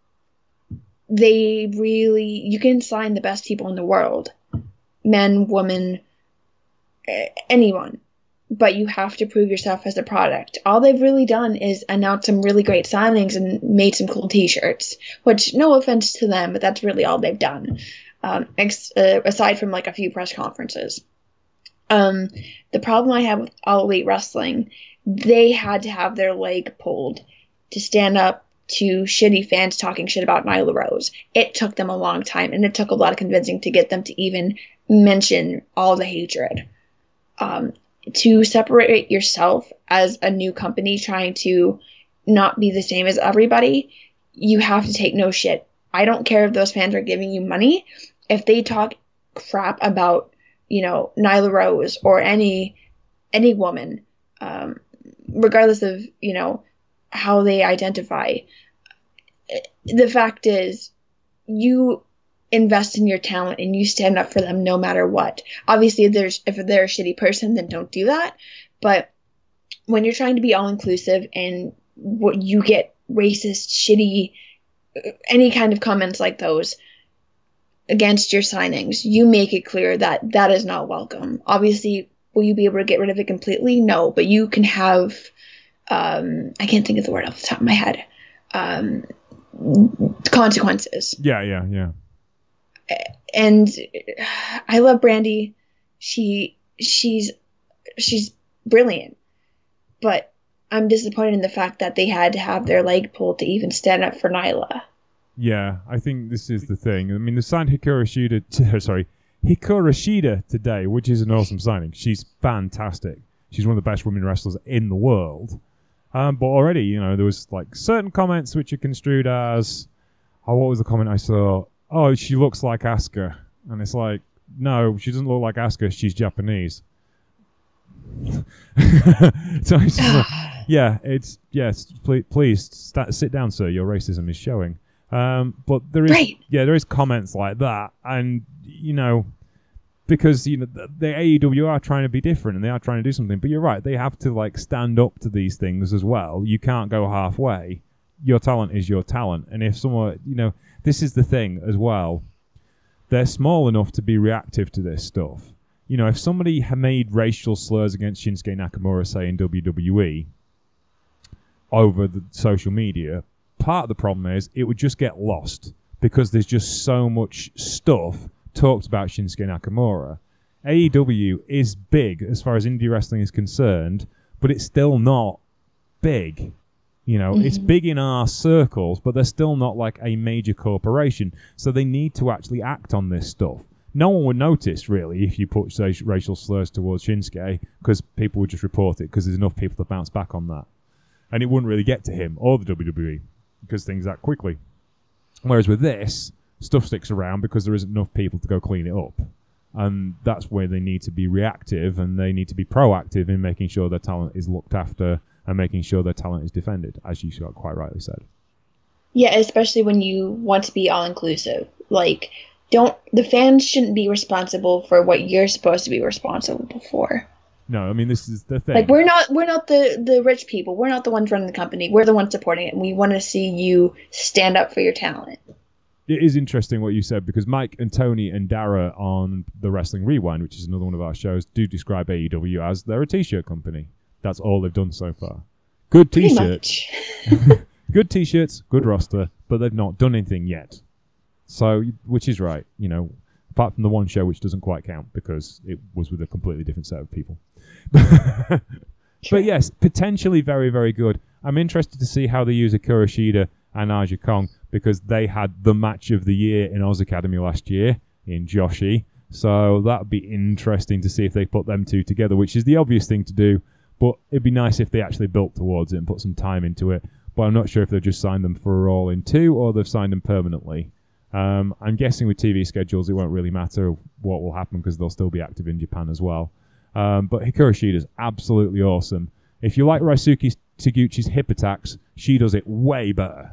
you can sign the best people in the world, men, women, anyone, but you have to prove yourself as a product. All they've really done is announce some really great signings and made some cool t-shirts, which, no offense to them, but that's really all they've done, aside from like a few press conferences. The problem I have with All Elite Wrestling, they had to have their leg pulled to stand up to shitty fans talking shit about Nyla Rose. It took them a long time, and it took a lot of convincing to get them to even mention all the hatred. To separate yourself as a new company trying to not be the same as everybody, you have to take no shit. I don't care if those fans are giving you money. If they talk crap about, Nyla Rose or any woman, regardless of, how they identify, the fact is you invest in your talent and you stand up for them no matter what. Obviously, if they're a shitty person, then don't do that. But when you're trying to be all-inclusive and what you get racist, shitty, any kind of comments like those against your signings, you make it clear that that is not welcome. Obviously, will you be able to get rid of it completely? No, but you can have, I can't think of the word off the top of my head, consequences. Yeah. And I love Brandy. She's brilliant, but I'm disappointed in the fact that they had to have their leg pulled to even stand up for Nyla. Yeah, I think this is the thing. I mean, they signed Hikaru Shida today, which is an awesome signing. She's fantastic. She's one of the best women wrestlers in the world. But already, there was like certain comments which are construed as, what was the comment I saw? Oh, she looks like Asuka. And it's like, no, she doesn't look like Asuka. She's Japanese. So it's just like, please sit down, sir. Your racism is showing. But there is comments like that, and because the AEW are trying to be different and they are trying to do something. But you're right, they have to like stand up to these things as well. You can't go halfway. Your talent is your talent, and if someone, this is the thing as well. They're small enough to be reactive to this stuff. If somebody had made racial slurs against Shinsuke Nakamura, say in WWE, over the social media, part of the problem is it would just get lost because there's just so much stuff talked about Shinsuke Nakamura. AEW is big as far as indie wrestling is concerned, but it's still not big. It's big in our circles, but they're still not like a major corporation. So they need to actually act on this stuff. No one would notice, really, if you put, say, racial slurs towards Shinsuke, because people would just report it, because there's enough people to bounce back on that. And it wouldn't really get to him or the WWE, because things act quickly. Whereas with this, stuff sticks around because there isn't enough people to go clean it up. And that's where they need to be reactive, and they need to be proactive in making sure their talent is looked after and making sure their talent is defended, as you quite rightly said. Yeah, especially when you want to be all-inclusive. Like, the fans shouldn't be responsible for what you're supposed to be responsible for. No, I mean, this is the thing. Like, we're not the rich people. We're not the ones running the company. We're the ones supporting it, and we want to see you stand up for your talent. It is interesting what you said, because Mike and Tony and Dara on the Wrestling Rewind, which is another one of our shows, do describe AEW as they're a t-shirt company. That's all they've done so far. Good t-shirts. Good t-shirts, good roster, but they've not done anything yet. So, which is right, apart from the one show which doesn't quite count because it was with a completely different set of people. But yes, potentially very, very good. I'm interested to see how they use Hikaru Shida and Aja Kong, because they had the match of the year in Oz Academy last year in Joshi. So that would be interesting to see if they put them two together, which is the obvious thing to do. But it'd be nice if they actually built towards it and put some time into it. But I'm not sure if they've just signed them for a All In 2 or they've signed them permanently. I'm guessing with TV schedules it won't really matter what will happen because they'll still be active in Japan as well. But Hikaru Shida's absolutely awesome. If you like Ryusuke Taguchi's hip attacks, she does it way better.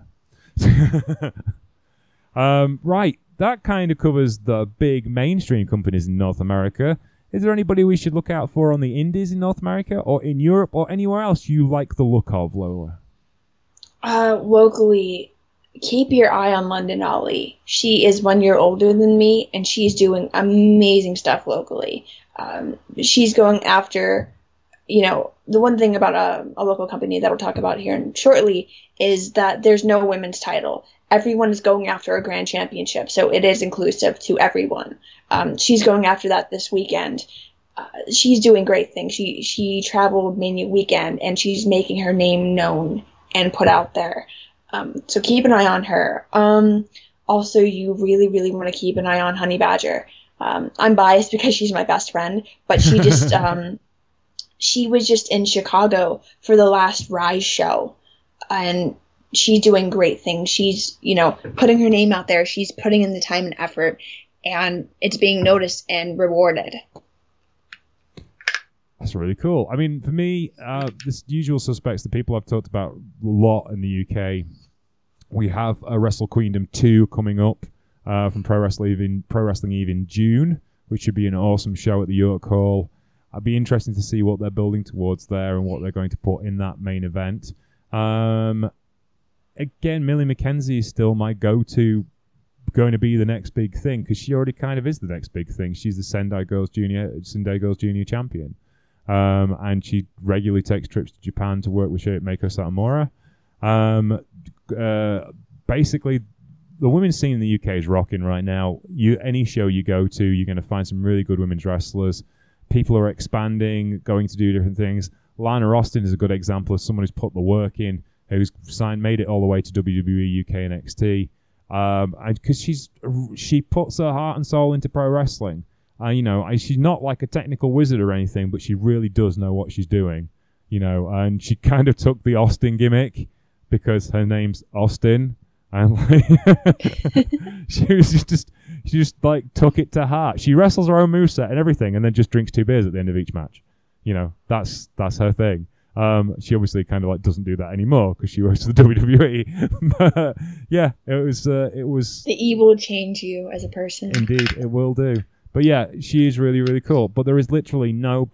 Right, that kind of covers the big mainstream companies in North America. Is there anybody we should look out for on the indies in North America or in Europe or anywhere else you like the look of, Lola? Locally, keep your eye on London Ollie. She is 1 year older than me, and she's doing amazing stuff locally. She's going after, the one thing about a local company that we'll talk about here shortly is that there's no women's title. Everyone is going after a grand championship, so it is inclusive to everyone. She's going after that this weekend. She's doing great things. She traveled Mania weekend, and she's making her name known and put out there. So keep an eye on her. Also, you really, really want to keep an eye on Honey Badger. I'm biased because she's my best friend, but she just she was just in Chicago for the last Rise show, and she's doing great things. She's, putting her name out there. She's putting in the time and effort, and it's being noticed and rewarded. That's really cool. I mean, for me, the usual suspects, the people I've talked about a lot in the UK, we have a Wrestle Queendom 2 coming up from Pro Wrestling Eve in June, which should be an awesome show at the York Hall. I'd be interested to see what they're building towards there and what they're going to put in that main event. Again, Millie McKenzie is still my go-to, going to be the next big thing, because she already kind of is the next big thing. She's the Sendai Girls Junior champion. And she regularly takes trips to Japan to work with Meiko Satomura. Basically, the women's scene in the UK is rocking right now. Any show you go to, you're going to find some really good women's wrestlers. People are expanding, going to do different things. Lana Austin is a good example of someone who's put the work in, who's made it all the way to WWE, UK, and NXT. Because she puts her heart and soul into pro wrestling. She's not like a technical wizard or anything, but she really does know what she's doing. And she kind of took the Austin gimmick because her name's Austin, and she just like took it to heart. She wrestles her own moveset and everything, and then just drinks 2 beers at the end of each match. That's her thing. She obviously kind of like doesn't do that anymore because she works for the WWE. But yeah, it was. The E will change you as a person. Indeed, it will do. But yeah, she is really, really cool. But there is literally no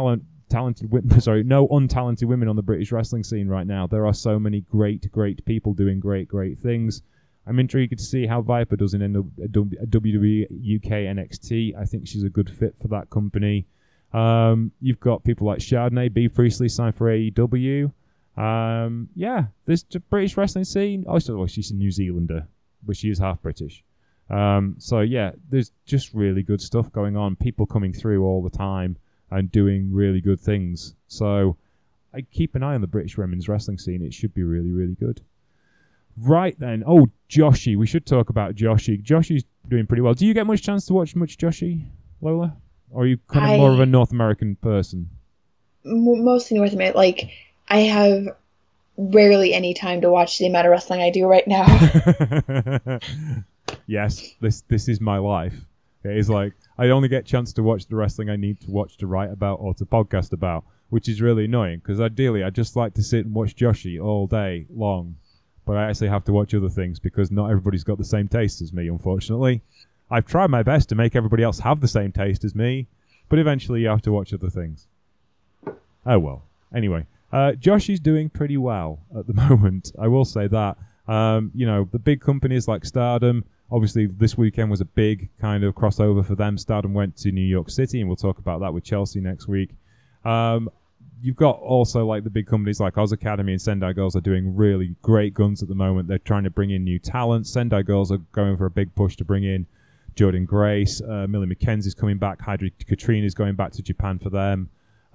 no untalented women on the British wrestling scene right now. There are so many great, great people doing great, great things. I'm intrigued to see how Viper does in WWE UK NXT. I think she's a good fit for that company. You've got people like Chardonnay, Bea Priestley signed for AEW. There's the British wrestling scene. She's a New Zealander, but she is half British. There's just really good stuff going on. People coming through all the time and doing really good things. So I keep an eye on the British women's wrestling scene. It should be really, really good. Right then. Oh, Joshi. We should talk about Joshi. Joshi's doing pretty well. Do you get much chance to watch much Joshi, Lola? Or are you kind of more of a North American person? Mostly North American. Like, I have rarely any time to watch the amount of wrestling I do right now. Yes, this is my life. It is like, I only get a chance to watch the wrestling I need to watch to write about or to podcast about, which is really annoying, because ideally I'd just like to sit and watch Joshi all day long. But I actually have to watch other things because not everybody's got the same taste as me, unfortunately. I've tried my best to make everybody else have the same taste as me, but eventually you have to watch other things. Oh well. Anyway, Joshi's doing pretty well at the moment. I will say that. The big companies like Stardom, obviously this weekend was a big kind of crossover for them. Stardom went to New York City, and we'll talk about that with Chelsea next week. You've got also like the big companies like Oz Academy and Sendai Girls are doing really great guns at the moment. They're trying to bring in new talent. Sendai Girls are going for a big push to bring in Jordan Grace. Millie McKenzie's coming back. Hydra Katrina is going back to Japan for them.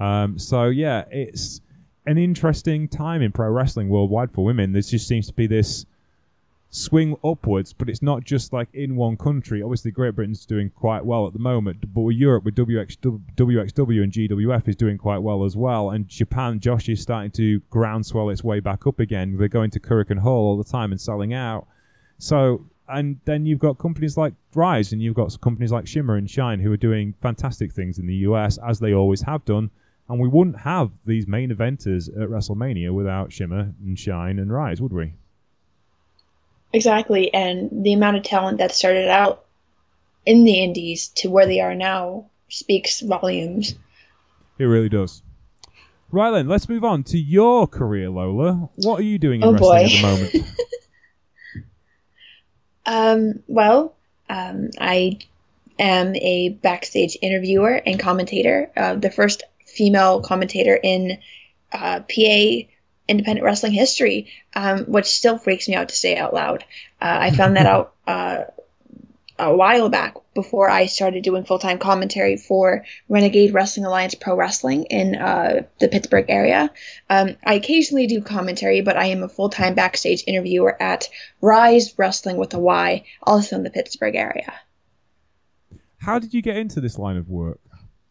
It's an interesting time in pro wrestling worldwide for women. There just seems to be this swing upwards, but it's not just like in one country. Obviously, Great Britain's doing quite well at the moment, but Europe with WXW and GWF is doing quite well as well. And Japan, Joshi is starting to groundswell its way back up again. They're going to Kurikan Hall all the time and selling out. So, and then you've got companies like Rise, and you've got companies like Shimmer and Shine who are doing fantastic things in the US, as they always have done. And we wouldn't have these main eventers at WrestleMania without Shimmer and Shine and Rise, would we? Exactly, and the amount of talent that started out in the indies to where they are now speaks volumes. It really does. Right then, let's move on to your career, Lola. What are you doing in wrestling at the moment? I am a backstage interviewer and commentator, the first female commentator in PA independent wrestling history, which still freaks me out to say out loud. I found that out a while back before I started doing full-time commentary for Renegade Wrestling Alliance Pro Wrestling in the Pittsburgh area. I occasionally do commentary, but I am a full-time backstage interviewer at Rise Wrestling with a Y, also in the Pittsburgh area. How did you get into this line of work?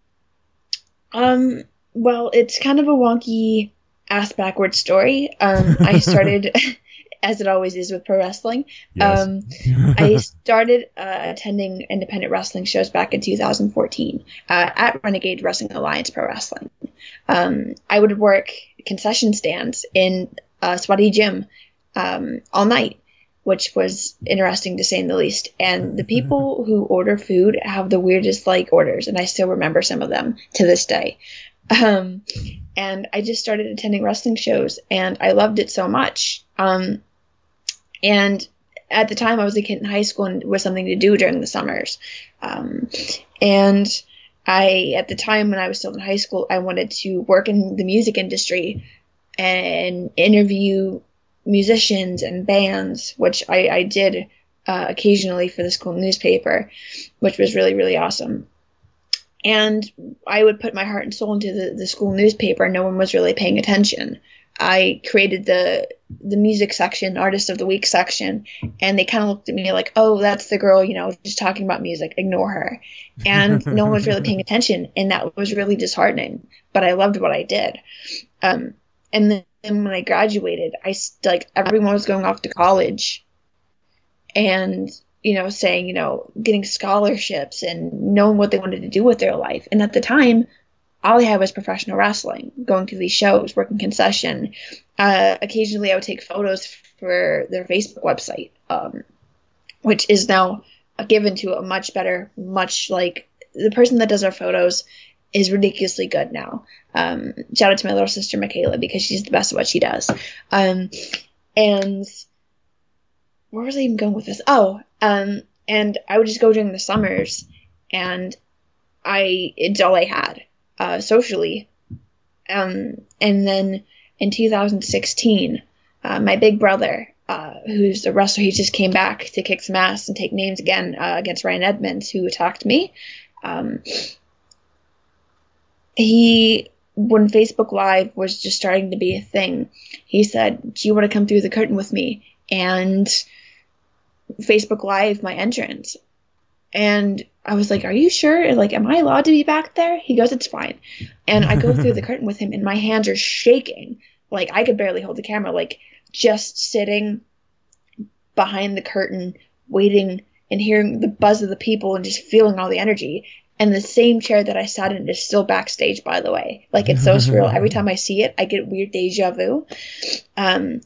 Well, it's kind of a wonky ass-backwards story. I started... as it always is with pro wrestling. Yes. I started attending independent wrestling shows back in 2014 at Renegade Wrestling Alliance Pro Wrestling. I would work concession stands in a sweaty gym all night, which was interesting to say the least. And the people who order food have the weirdest orders, and I still remember some of them to this day. And I just started attending wrestling shows, and I loved it so much. And at the time, I was a kid in high school and it was something to do during the summers. And at the time when I was still in high school, I wanted to work in the music industry and interview musicians and bands, which I did occasionally for the school newspaper, which was really, really awesome. And I would put my heart and soul into the school newspaper, and no one was really paying attention. I created the music section, Artist of the Week section, and they kind of looked at me like, oh, that's the girl, just talking about music, ignore her. And no one was really paying attention, and that was really disheartening, but I loved what I did. And then when I graduated, everyone was going off to college and, saying, getting scholarships and knowing what they wanted to do with their life. And at the time, all I had was professional wrestling, going to these shows, working concession. Occasionally I would take photos for their Facebook website, which is now given to a much better, the person that does our photos is ridiculously good now. Shout out to my little sister, Michaela, because she's the best at what she does. And where was I even going with this? And I would just go during the summers, and it's all I had. Socially. And then in 2016, my big brother, who's a wrestler, he just came back to kick some ass and take names again against Ryan Edmonds, who attacked me. When Facebook Live was just starting to be a thing, he said, do you want to come through the curtain with me? And Facebook Live my entrance. And I was like, are you sure? Am I allowed to be back there? He goes, it's fine. And I go through the curtain with him, and my hands are shaking. I could barely hold the camera, just sitting behind the curtain, waiting and hearing the buzz of the people and just feeling all the energy. And the same chair that I sat in is still backstage, by the way. It's so surreal. Every time I see it, I get weird deja vu. And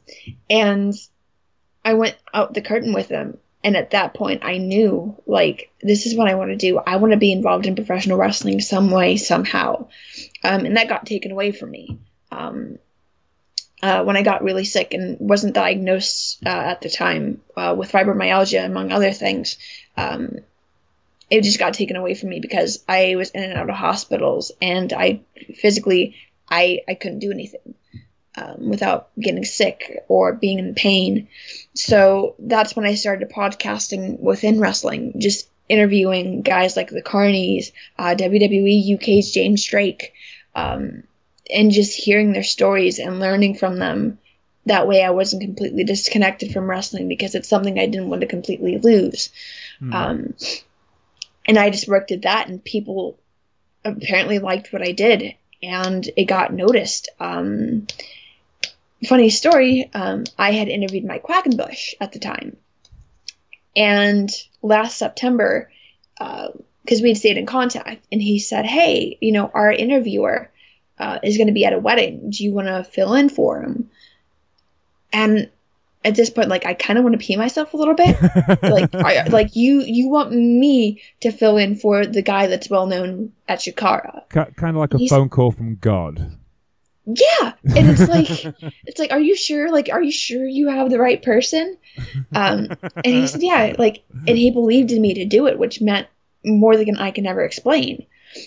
I went out the curtain with him. And at that point, I knew, this is what I want to do. I want to be involved in professional wrestling some way, somehow. And that got taken away from me. When I got really sick and wasn't diagnosed at the time with fibromyalgia, among other things, it just got taken away from me because I was in and out of hospitals, and I couldn't do anything. Without getting sick or being in pain. So that's when I started podcasting within wrestling, just interviewing guys like the Carnies, WWE UK's James Drake, and just hearing their stories and learning from them. That way I wasn't completely disconnected from wrestling, because it's something I didn't want to completely lose. And I just worked at that, and people apparently liked what I did, and it got noticed. Funny story, I had interviewed Mike Quackenbush at the time. And last September, because we'd stayed in contact, and he said, hey, our interviewer is going to be at a wedding. Do you want to fill in for him? And at this point, like, I kind of want to pee myself a little bit. Like, you want me to fill in for the guy that's well known at Chikara. Kind of like a phone call from God. Yeah, and it's like, are you sure? Like, are you sure you have the right person? And he said, yeah, like, and he believed in me to do it, which meant more than I can ever explain.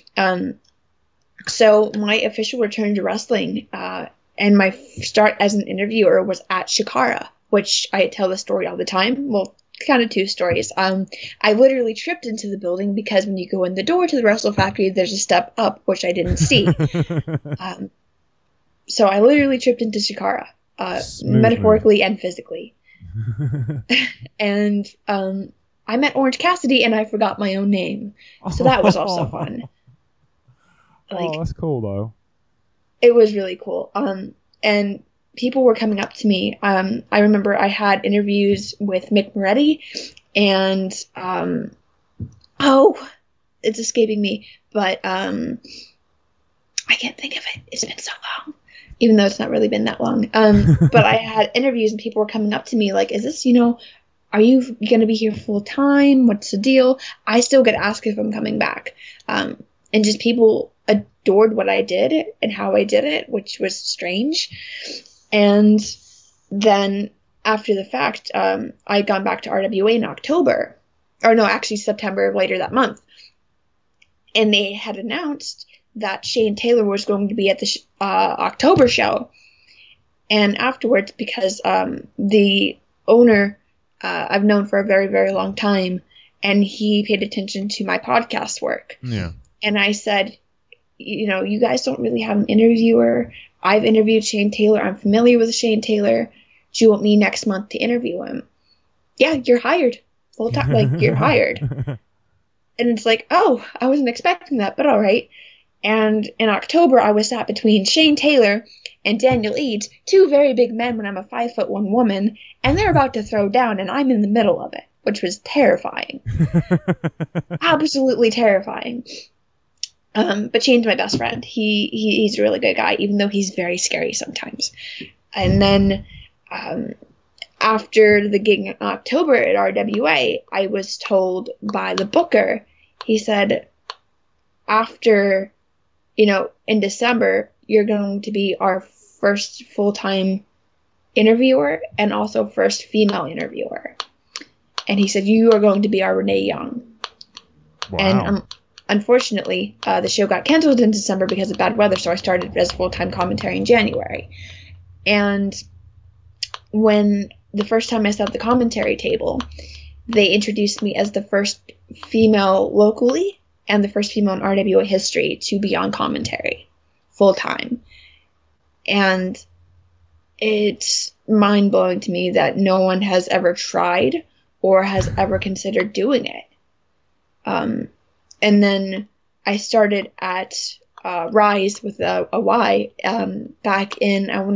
So my official return to wrestling, and my start as an interviewer was at Chikara, which I tell the story all the time. Well, kind of two stories. I literally tripped into the building because when you go in the door to the Wrestle Factory, there's a step up, which I didn't see. So I literally tripped into Chikara, metaphorically and physically. And I met Orange Cassidy, and I forgot my own name. So that was also fun. Like, that's cool, though. It was really cool. And people were coming up to me. I remember I had interviews with Mick Moretti, and it's escaping me, but I can't think of it. It's been so long, even though it's not really been that long. But I had interviews, and people were coming up to me like, "Is this, are you going to be here full time? What's the deal?" I still get asked if I'm coming back, and just people adored what I did and how I did it, which was strange. And then after the fact, I had gone back to RWA in October, or no, actually September of later that month. And they had announced that Shane Taylor was going to be at the October show. And afterwards, because the owner I've known for a very, very long time, and he paid attention to my podcast work. Yeah. And I said, you guys don't really have an interviewer. I've interviewed Shane Taylor. I'm familiar with Shane Taylor. Do you want me next month to interview him? Yeah, you're hired. Full time, like, you're hired. And it's like, oh, I wasn't expecting that, but all right. And in October, I was sat between Shane Taylor and Daniel Eads, two very big men when I'm a 5'1" woman, and they're about to throw down, and I'm in the middle of it, which was terrifying. Absolutely terrifying. But Shane's my best friend. He's a really good guy, even though he's very scary sometimes. And then after the gig in October at RWA, I was told by the booker, he said, after, in December, you're going to be our first full-time interviewer and also first female interviewer. And he said, you are going to be our Renee Young. Wow. And unfortunately, the show got canceled in December because of bad weather, so I started as full-time commentary in January. And when the first time I sat at the commentary table, they introduced me as the first female locally and the first female in RWA history to be on commentary full-time. And it's mind-blowing to me that no one has ever tried or has ever considered doing it. And then I started at Rise with a Y back in, I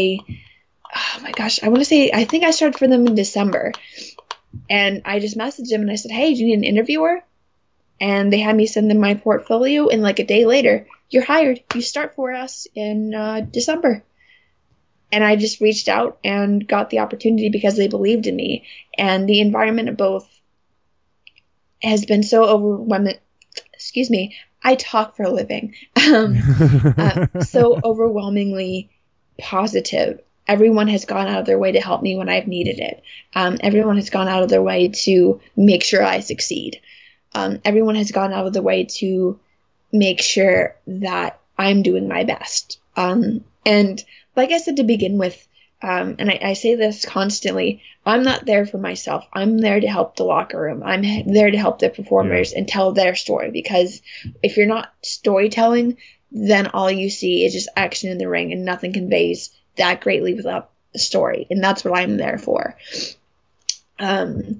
think I started for them in December. And I just messaged them and I said, hey, do you need an interviewer? And they had me send them my portfolio, and like a day later, you're hired. You start for us in December. And I just reached out and got the opportunity because they believed in me. And the environment of both has been so overwhelming. Excuse me, I talk for a living. So overwhelmingly positive. Everyone has gone out of their way to help me when I've needed it. Everyone has gone out of their way to make sure I succeed. Everyone has gone out of their way to make sure that I'm doing my best. And like I said to begin with, and I say this constantly, I'm not there for myself. I'm there to help the locker room. I'm there to help the performers and tell their story, because if you're not storytelling, then all you see is just action in the ring, and nothing conveys that greatly without a story. And that's what I'm there for. And,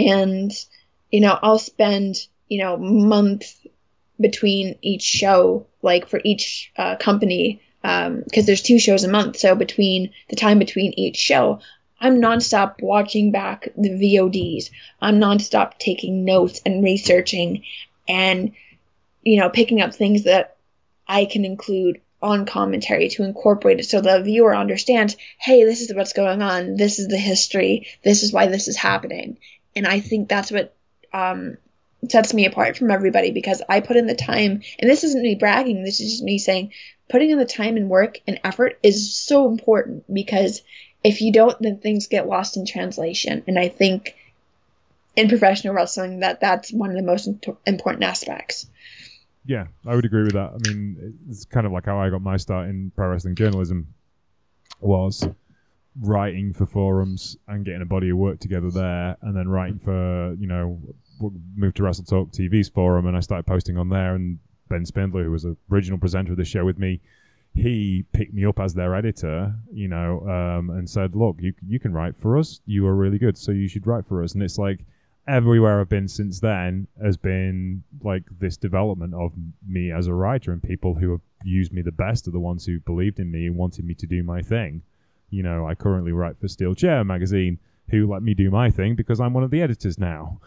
I'll spend, months between each show, like for each company, because there's 2 shows a month. So between each show, I'm nonstop watching back the VODs. I'm nonstop taking notes and researching and, picking up things that I can include on commentary to incorporate it so the viewer understands, hey, this is what's going on, this is the history, this is why this is happening. And I think that's what sets me apart from everybody, because I put in the time, and this isn't me bragging, this is just me saying putting in the time and work and effort is so important, because if you don't, then things get lost in translation. And I think in professional wrestling that's one of the most important aspects. Yeah, I would agree with that. I mean, it's kind of like how I got my start in pro wrestling journalism, was writing for forums and getting a body of work together there, and then writing for, moved to Wrestle Talk TV's forum, and I started posting on there, and Ben Spindler, who was the original presenter of the show with me, he picked me up as their editor, and said, look, you can write for us, you are really good, so you should write for us. And it's like, everywhere I've been since then has been like this development of me as a writer, and people who have used me the best are the ones who believed in me and wanted me to do my thing. I currently write for Steel Chair magazine, who let me do my thing because I'm one of the editors now.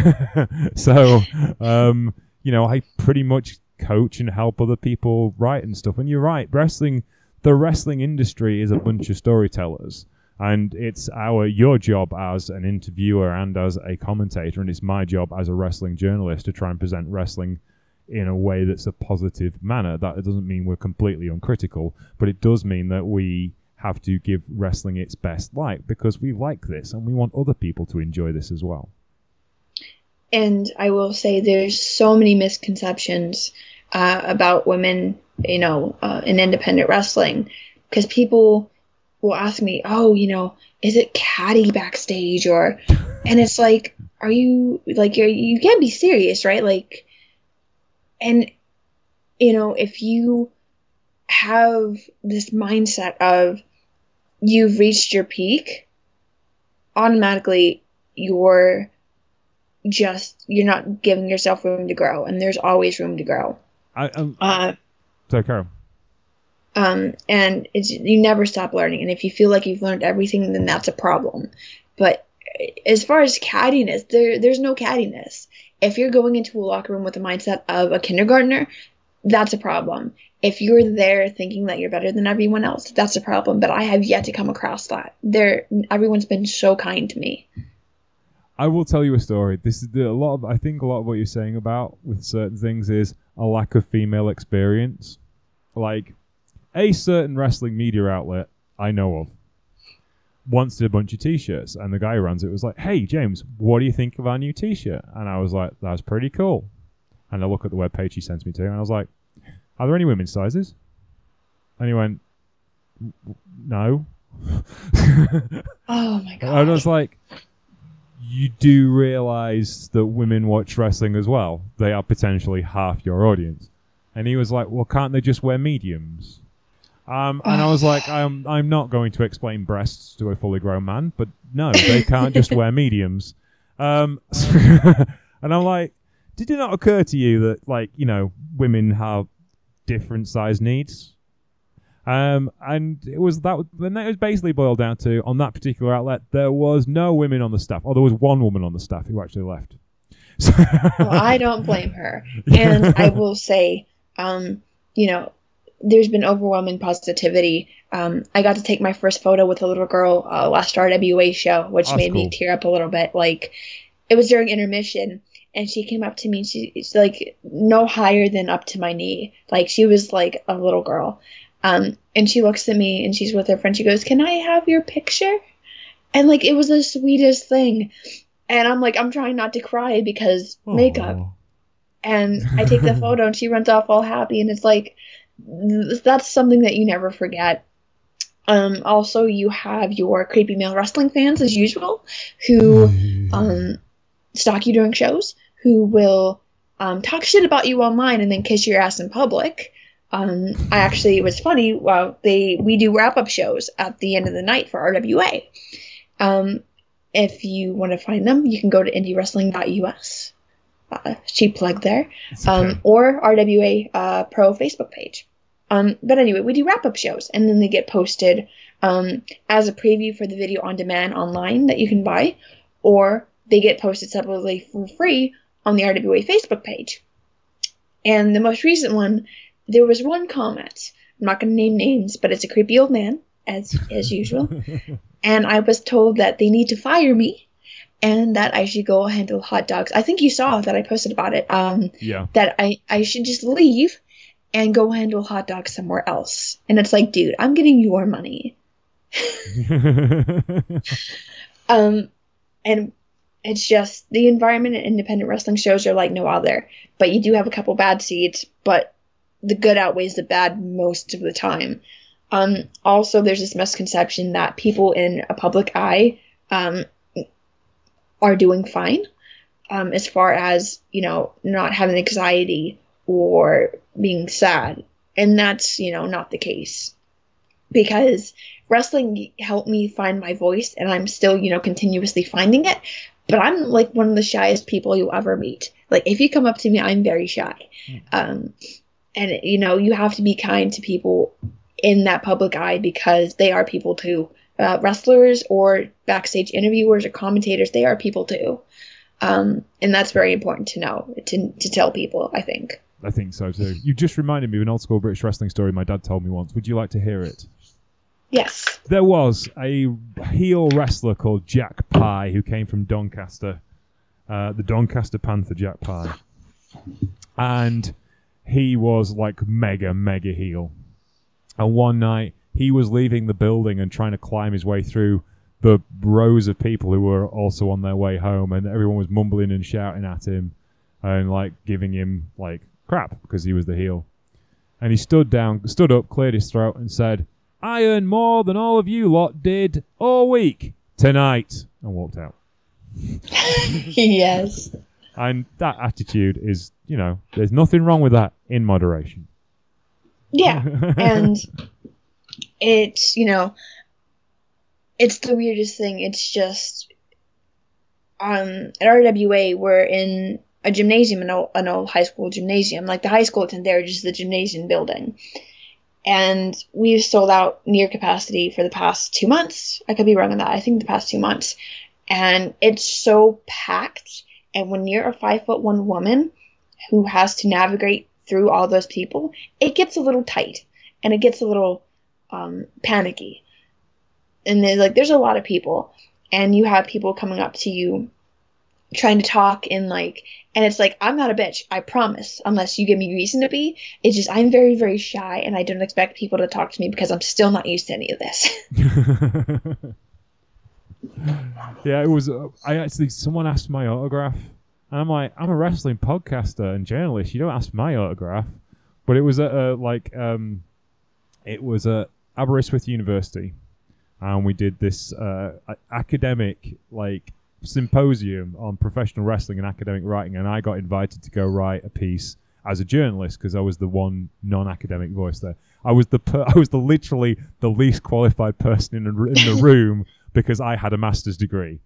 So, I pretty much coach and help other people write and stuff. And you're right, the wrestling industry is a bunch of storytellers. And it's your job as an interviewer and as a commentator, and it's my job as a wrestling journalist to try and present wrestling in a way that's a positive manner. That doesn't mean we're completely uncritical, but it does mean that we have to give wrestling its best light, because we like this and we want other people to enjoy this as well. And I will say there's so many misconceptions about women, in independent wrestling, because people will ask me, is it catty backstage, and it's like, are you, like, you can't be serious, right? Like, and, if you have this mindset of you've reached your peak, automatically you're not giving yourself room to grow, and there's always room to grow. So, Carol. And you never stop learning, and if you feel like you've learned everything, then that's a problem. But as far as cattiness, there's no cattiness. If you're going into a locker room with the mindset of a kindergartner, that's a problem. If you're there thinking that you're better than everyone else, that's a problem. But I have yet to come across that. Everyone's been so kind to me. I will tell you a story. This is I think a lot of what you're saying about with certain things is a lack of female experience. Like, a certain wrestling media outlet I know of once did a bunch of t-shirts, and the guy who runs it was like, hey, James, what do you think of our new t-shirt? And I was like, that's pretty cool. And I look at the webpage he sent me to, and I was like, are there any women's sizes? And he went, no. Oh, my God. And I was like, you do realize that women watch wrestling as well. They are potentially half your audience. And he was like, well, can't they just wear mediums? And I was like, I'm not going to explain breasts to a fully grown man, but no, they can't just wear mediums. And I'm like, did it not occur to you that, like, women have different size needs? And it was basically boiled down to, on that particular outlet, there was no women on the staff. Or there was one woman on the staff who actually left. Well, I don't blame her. And I will say, there's been overwhelming positivity. I got to take my first photo with a little girl last RWA show, which made me tear up a little bit. Like, it was during intermission, and she came up to me, and she's like no higher than up to my knee. Like, she was like a little girl. And she looks at me, and she's with her friend. She goes, "Can I have your picture?" And like, it was the sweetest thing. And I'm like, I'm trying not to cry because makeup. And I take the photo, and she runs off all happy. And it's like, that's something that you never forget. Also, you have your creepy male wrestling fans, as usual, who stalk you during shows, who will talk shit about you online and then kiss your ass in public. It was funny. Well, we do wrap-up shows at the end of the night for RWA. If you want to find them, you can go to indiewrestling.us. Cheap plug there. Or RWA Pro Facebook page. But anyway, we do wrap-up shows, and then they get posted as a preview for the video on demand online that you can buy, or they get posted separately for free on the RWA Facebook page. And the most recent one, there was one comment not going to name names, but it's a creepy old man, as usual. And I was told that they need to fire me and that I should go handle hot dogs. I think you saw that I posted about it. Yeah. That I should just leave and go handle hot dogs somewhere else. And it's like, dude, I'm getting your money. And it's just the environment in independent wrestling shows are like no other. But you do have a couple bad seeds, but the good outweighs the bad most of the time. Also, there's this misconception that people in a public eye are doing fine as far as, not having anxiety or being sad. And that's, not the case. Because wrestling helped me find my voice, and I'm still, continuously finding it. But I'm like one of the shyest people you'll ever meet. Like, if you come up to me, I'm very shy. And, you have to be kind to people in that public eye because they are people too. Wrestlers or backstage interviewers or commentators, they are people too. And that's very important to know, to tell people, I think. I think so too. You just reminded me of an old school British wrestling story my dad told me once. Would you like to hear it? Yes. There was a heel wrestler called Jack Pye who came from Doncaster. The Doncaster Panther, Jack Pye. And he was like mega heel. And one night he was leaving the building and trying to climb his way through the rows of people who were also on their way home, and everyone was mumbling and shouting at him and like giving him like crap because he was the heel. And he stood up, cleared his throat and said, "I earn more than all of you lot did all week tonight," and walked out. Yes. And that attitude is, there's nothing wrong with that in moderation. Yeah. And it's, it's the weirdest thing. It's just, at RWA, we're in a gymnasium, an old high school gymnasium. Like, the high school isn't there, just the gymnasium building. And we've sold out near capacity for the past 2 months. I could be wrong on that. I think the past 2 months. And it's so packed. And when you're a 5'1" woman who has to navigate through all those people, it gets a little tight. And it gets a little panicky. And there's a lot of people. And you have people coming up to you trying to talk and it's like, I'm not a bitch, I promise, unless you give me reason to be. It's just, I'm very, very shy, and I don't expect people to talk to me because I'm still not used to any of this. Yeah, it was, someone asked my autograph, and I'm like, I'm a wrestling podcaster and journalist, you don't ask my autograph. But it was at Aberystwyth University, and we did this academic, symposium on professional wrestling and academic writing, and I got invited to go write a piece as a journalist because I was the one non-academic voice there. I was literally the least qualified person in the room because I had a master's degree.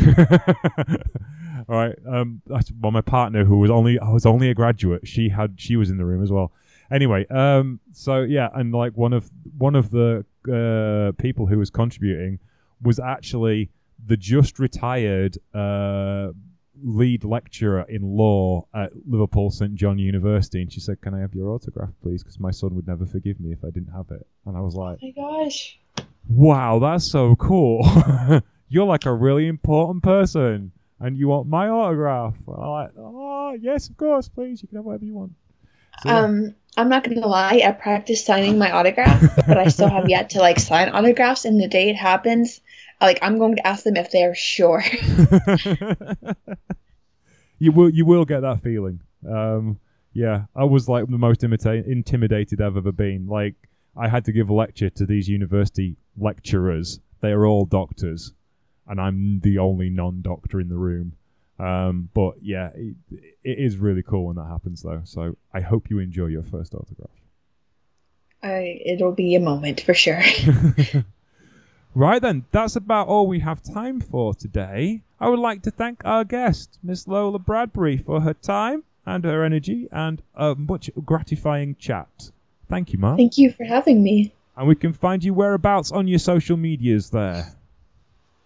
All right. My partner, who was only a graduate, she was in the room as well. Anyway, so yeah, and one of the people who was contributing was actually the just retired lead lecturer in law at Liverpool St John University, and she said, "Can I have your autograph, please? Because my son would never forgive me if I didn't have it." And I was like, "Oh my gosh, wow, that's so cool! You're like a really important person, and you want my autograph." And I'm like, "Oh yes, of course, please. You can have whatever you want." So, yeah. I'm not gonna lie, I practiced signing my autograph, but I still have yet to sign autographs. And the day it happens, I'm going to ask them if they're sure. You will get that feeling. Yeah, I was the most intimidated I've ever been. I had to give a lecture to these university lecturers. They are all doctors, and I'm the only non-doctor in the room. But yeah, it is really cool when that happens, though. So I hope you enjoy your first autograph. It'll be a moment for sure. Right then, that's about all we have time for today. I would like to thank our guest, Miss Lola Bradbury, for her time and her energy and a much gratifying chat. Thank you, Mark. Thank you for having me. And we can find you whereabouts on your social medias there.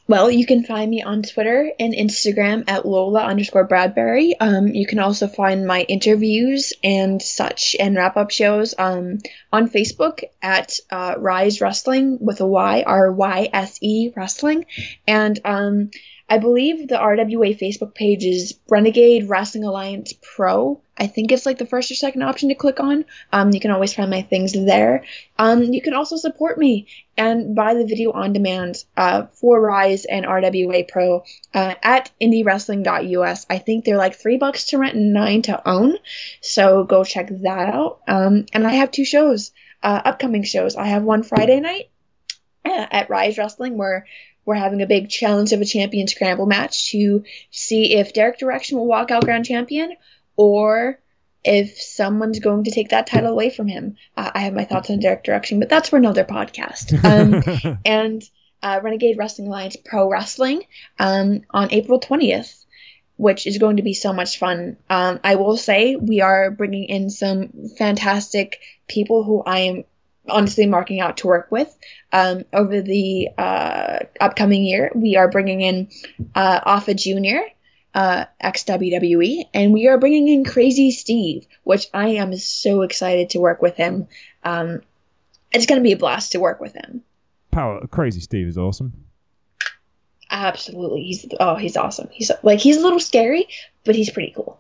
Well, you can find me on Twitter and Instagram at Lola_Bradbury. You can also find my interviews and such and wrap-up shows on Facebook at Rise Wrestling with a Y, RYSE Wrestling. And I believe the RWA Facebook page is Renegade Wrestling Alliance Pro. I think it's like the first or second option to click on. You can always find my things there. You can also support me and buy the video on demand for Rise and RWA Pro at indiewrestling.us. I think they're like $3 to rent and $9 to own. So go check that out. And I have 2 shows, upcoming shows. I have one Friday night at Rise Wrestling where we're having a big Challenge of a Champion scramble match to see if Derek Direction will walk out Grand Champion or if someone's going to take that title away from him. I have my thoughts on Derek Direction, but that's for another podcast. And Renegade Wrestling Alliance Pro Wrestling on April 20th, which is going to be so much fun. I will say we are bringing in some fantastic people who I am honestly marking out to work with over the upcoming year. We are bringing in Alpha Jr., ex-WWE, and we are bringing in Crazy Steve, which I am so excited to work with him. It's going to be a blast to work with him. Crazy Steve is awesome. Absolutely. He's awesome. He's a little scary, but he's pretty cool.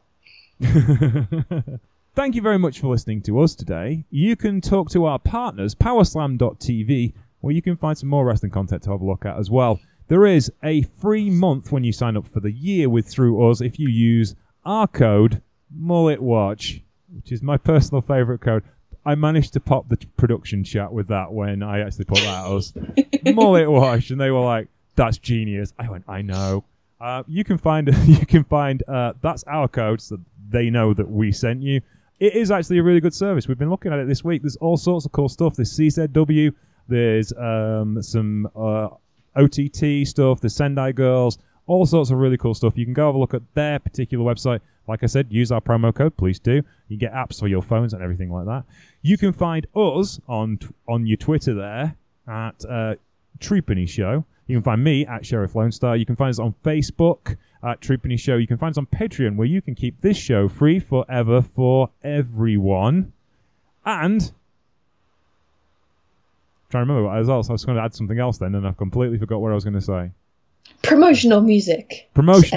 Thank you very much for listening to us today. You can talk to our partners, Powerslam.tv, where you can find some more wrestling content to have a look at as well. There is a free month when you sign up for the year through us if you use our code MulletWatch, which is my personal favourite code. I managed to pop the production chat with that when I actually put that at us. MulletWatch, and they were like, "That's genius." I went, "I know." You can find that's our code, so they know that we sent you. It is actually a really good service. We've been looking at it this week. There's all sorts of cool stuff. There's CZW. There's some OTT stuff. There's Sendai Girls. All sorts of really cool stuff. You can go have a look at their particular website. Like I said, use our promo code. Please do. You get apps for your phones and everything like that. You can find us on your Twitter there at Treepenny Show. You can find me at Sheriff Lone Star. You can find us on Facebook at Treepenny Show. You can find us on Patreon, where you can keep this show free forever for everyone. And trying to remember what I was going to add something else then, and I've completely forgot what I was going to say. Promotional music.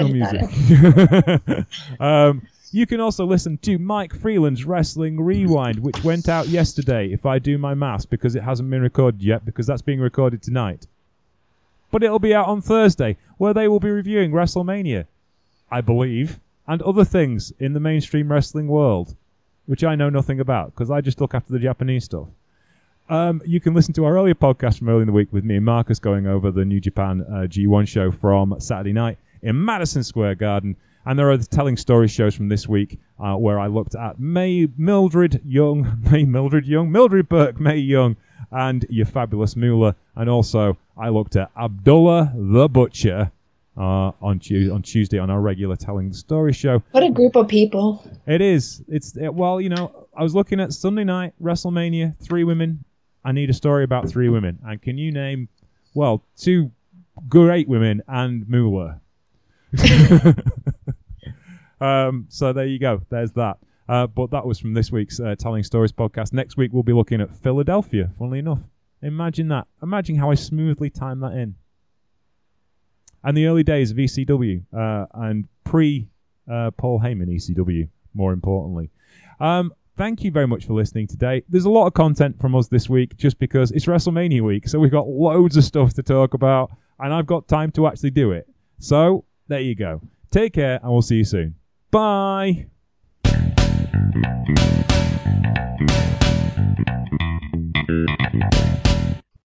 You can also listen to Mike Freeland's Wrestling Rewind, which went out yesterday, if I do my maths, because it hasn't been recorded yet, because that's being recorded tonight. But it'll be out on Thursday, where they will be reviewing WrestleMania, I believe, and other things in the mainstream wrestling world, which I know nothing about, because I just look after the Japanese stuff. You can listen to our earlier podcast from earlier in the week with me and Marcus going over the New Japan G1 show from Saturday night in Madison Square Garden. And there are the Telling Stories shows from this week where I looked at Mildred Burke, Mae Young, and Your Fabulous Moolah. And also, I looked at Abdullah the Butcher on Tuesday on our regular Telling the Stories show. What a group of people. It is. Well, you know, I was looking at Sunday night, WrestleMania, 3 women. I need a story about 3 women. And can you name, 2 great women and Moolah? So there you go. There's that. But that was from this week's Telling Stories podcast. Next week, we'll be looking at Philadelphia, funnily enough. Imagine that. Imagine how I smoothly timed that in. And the early days of ECW and pre-Paul Heyman ECW, more importantly. Thank you very much for listening today. There's a lot of content from us this week just because it's WrestleMania week, so we've got loads of stuff to talk about, and I've got time to actually do it. So, there you go. Take care, and we'll see you soon. Bye!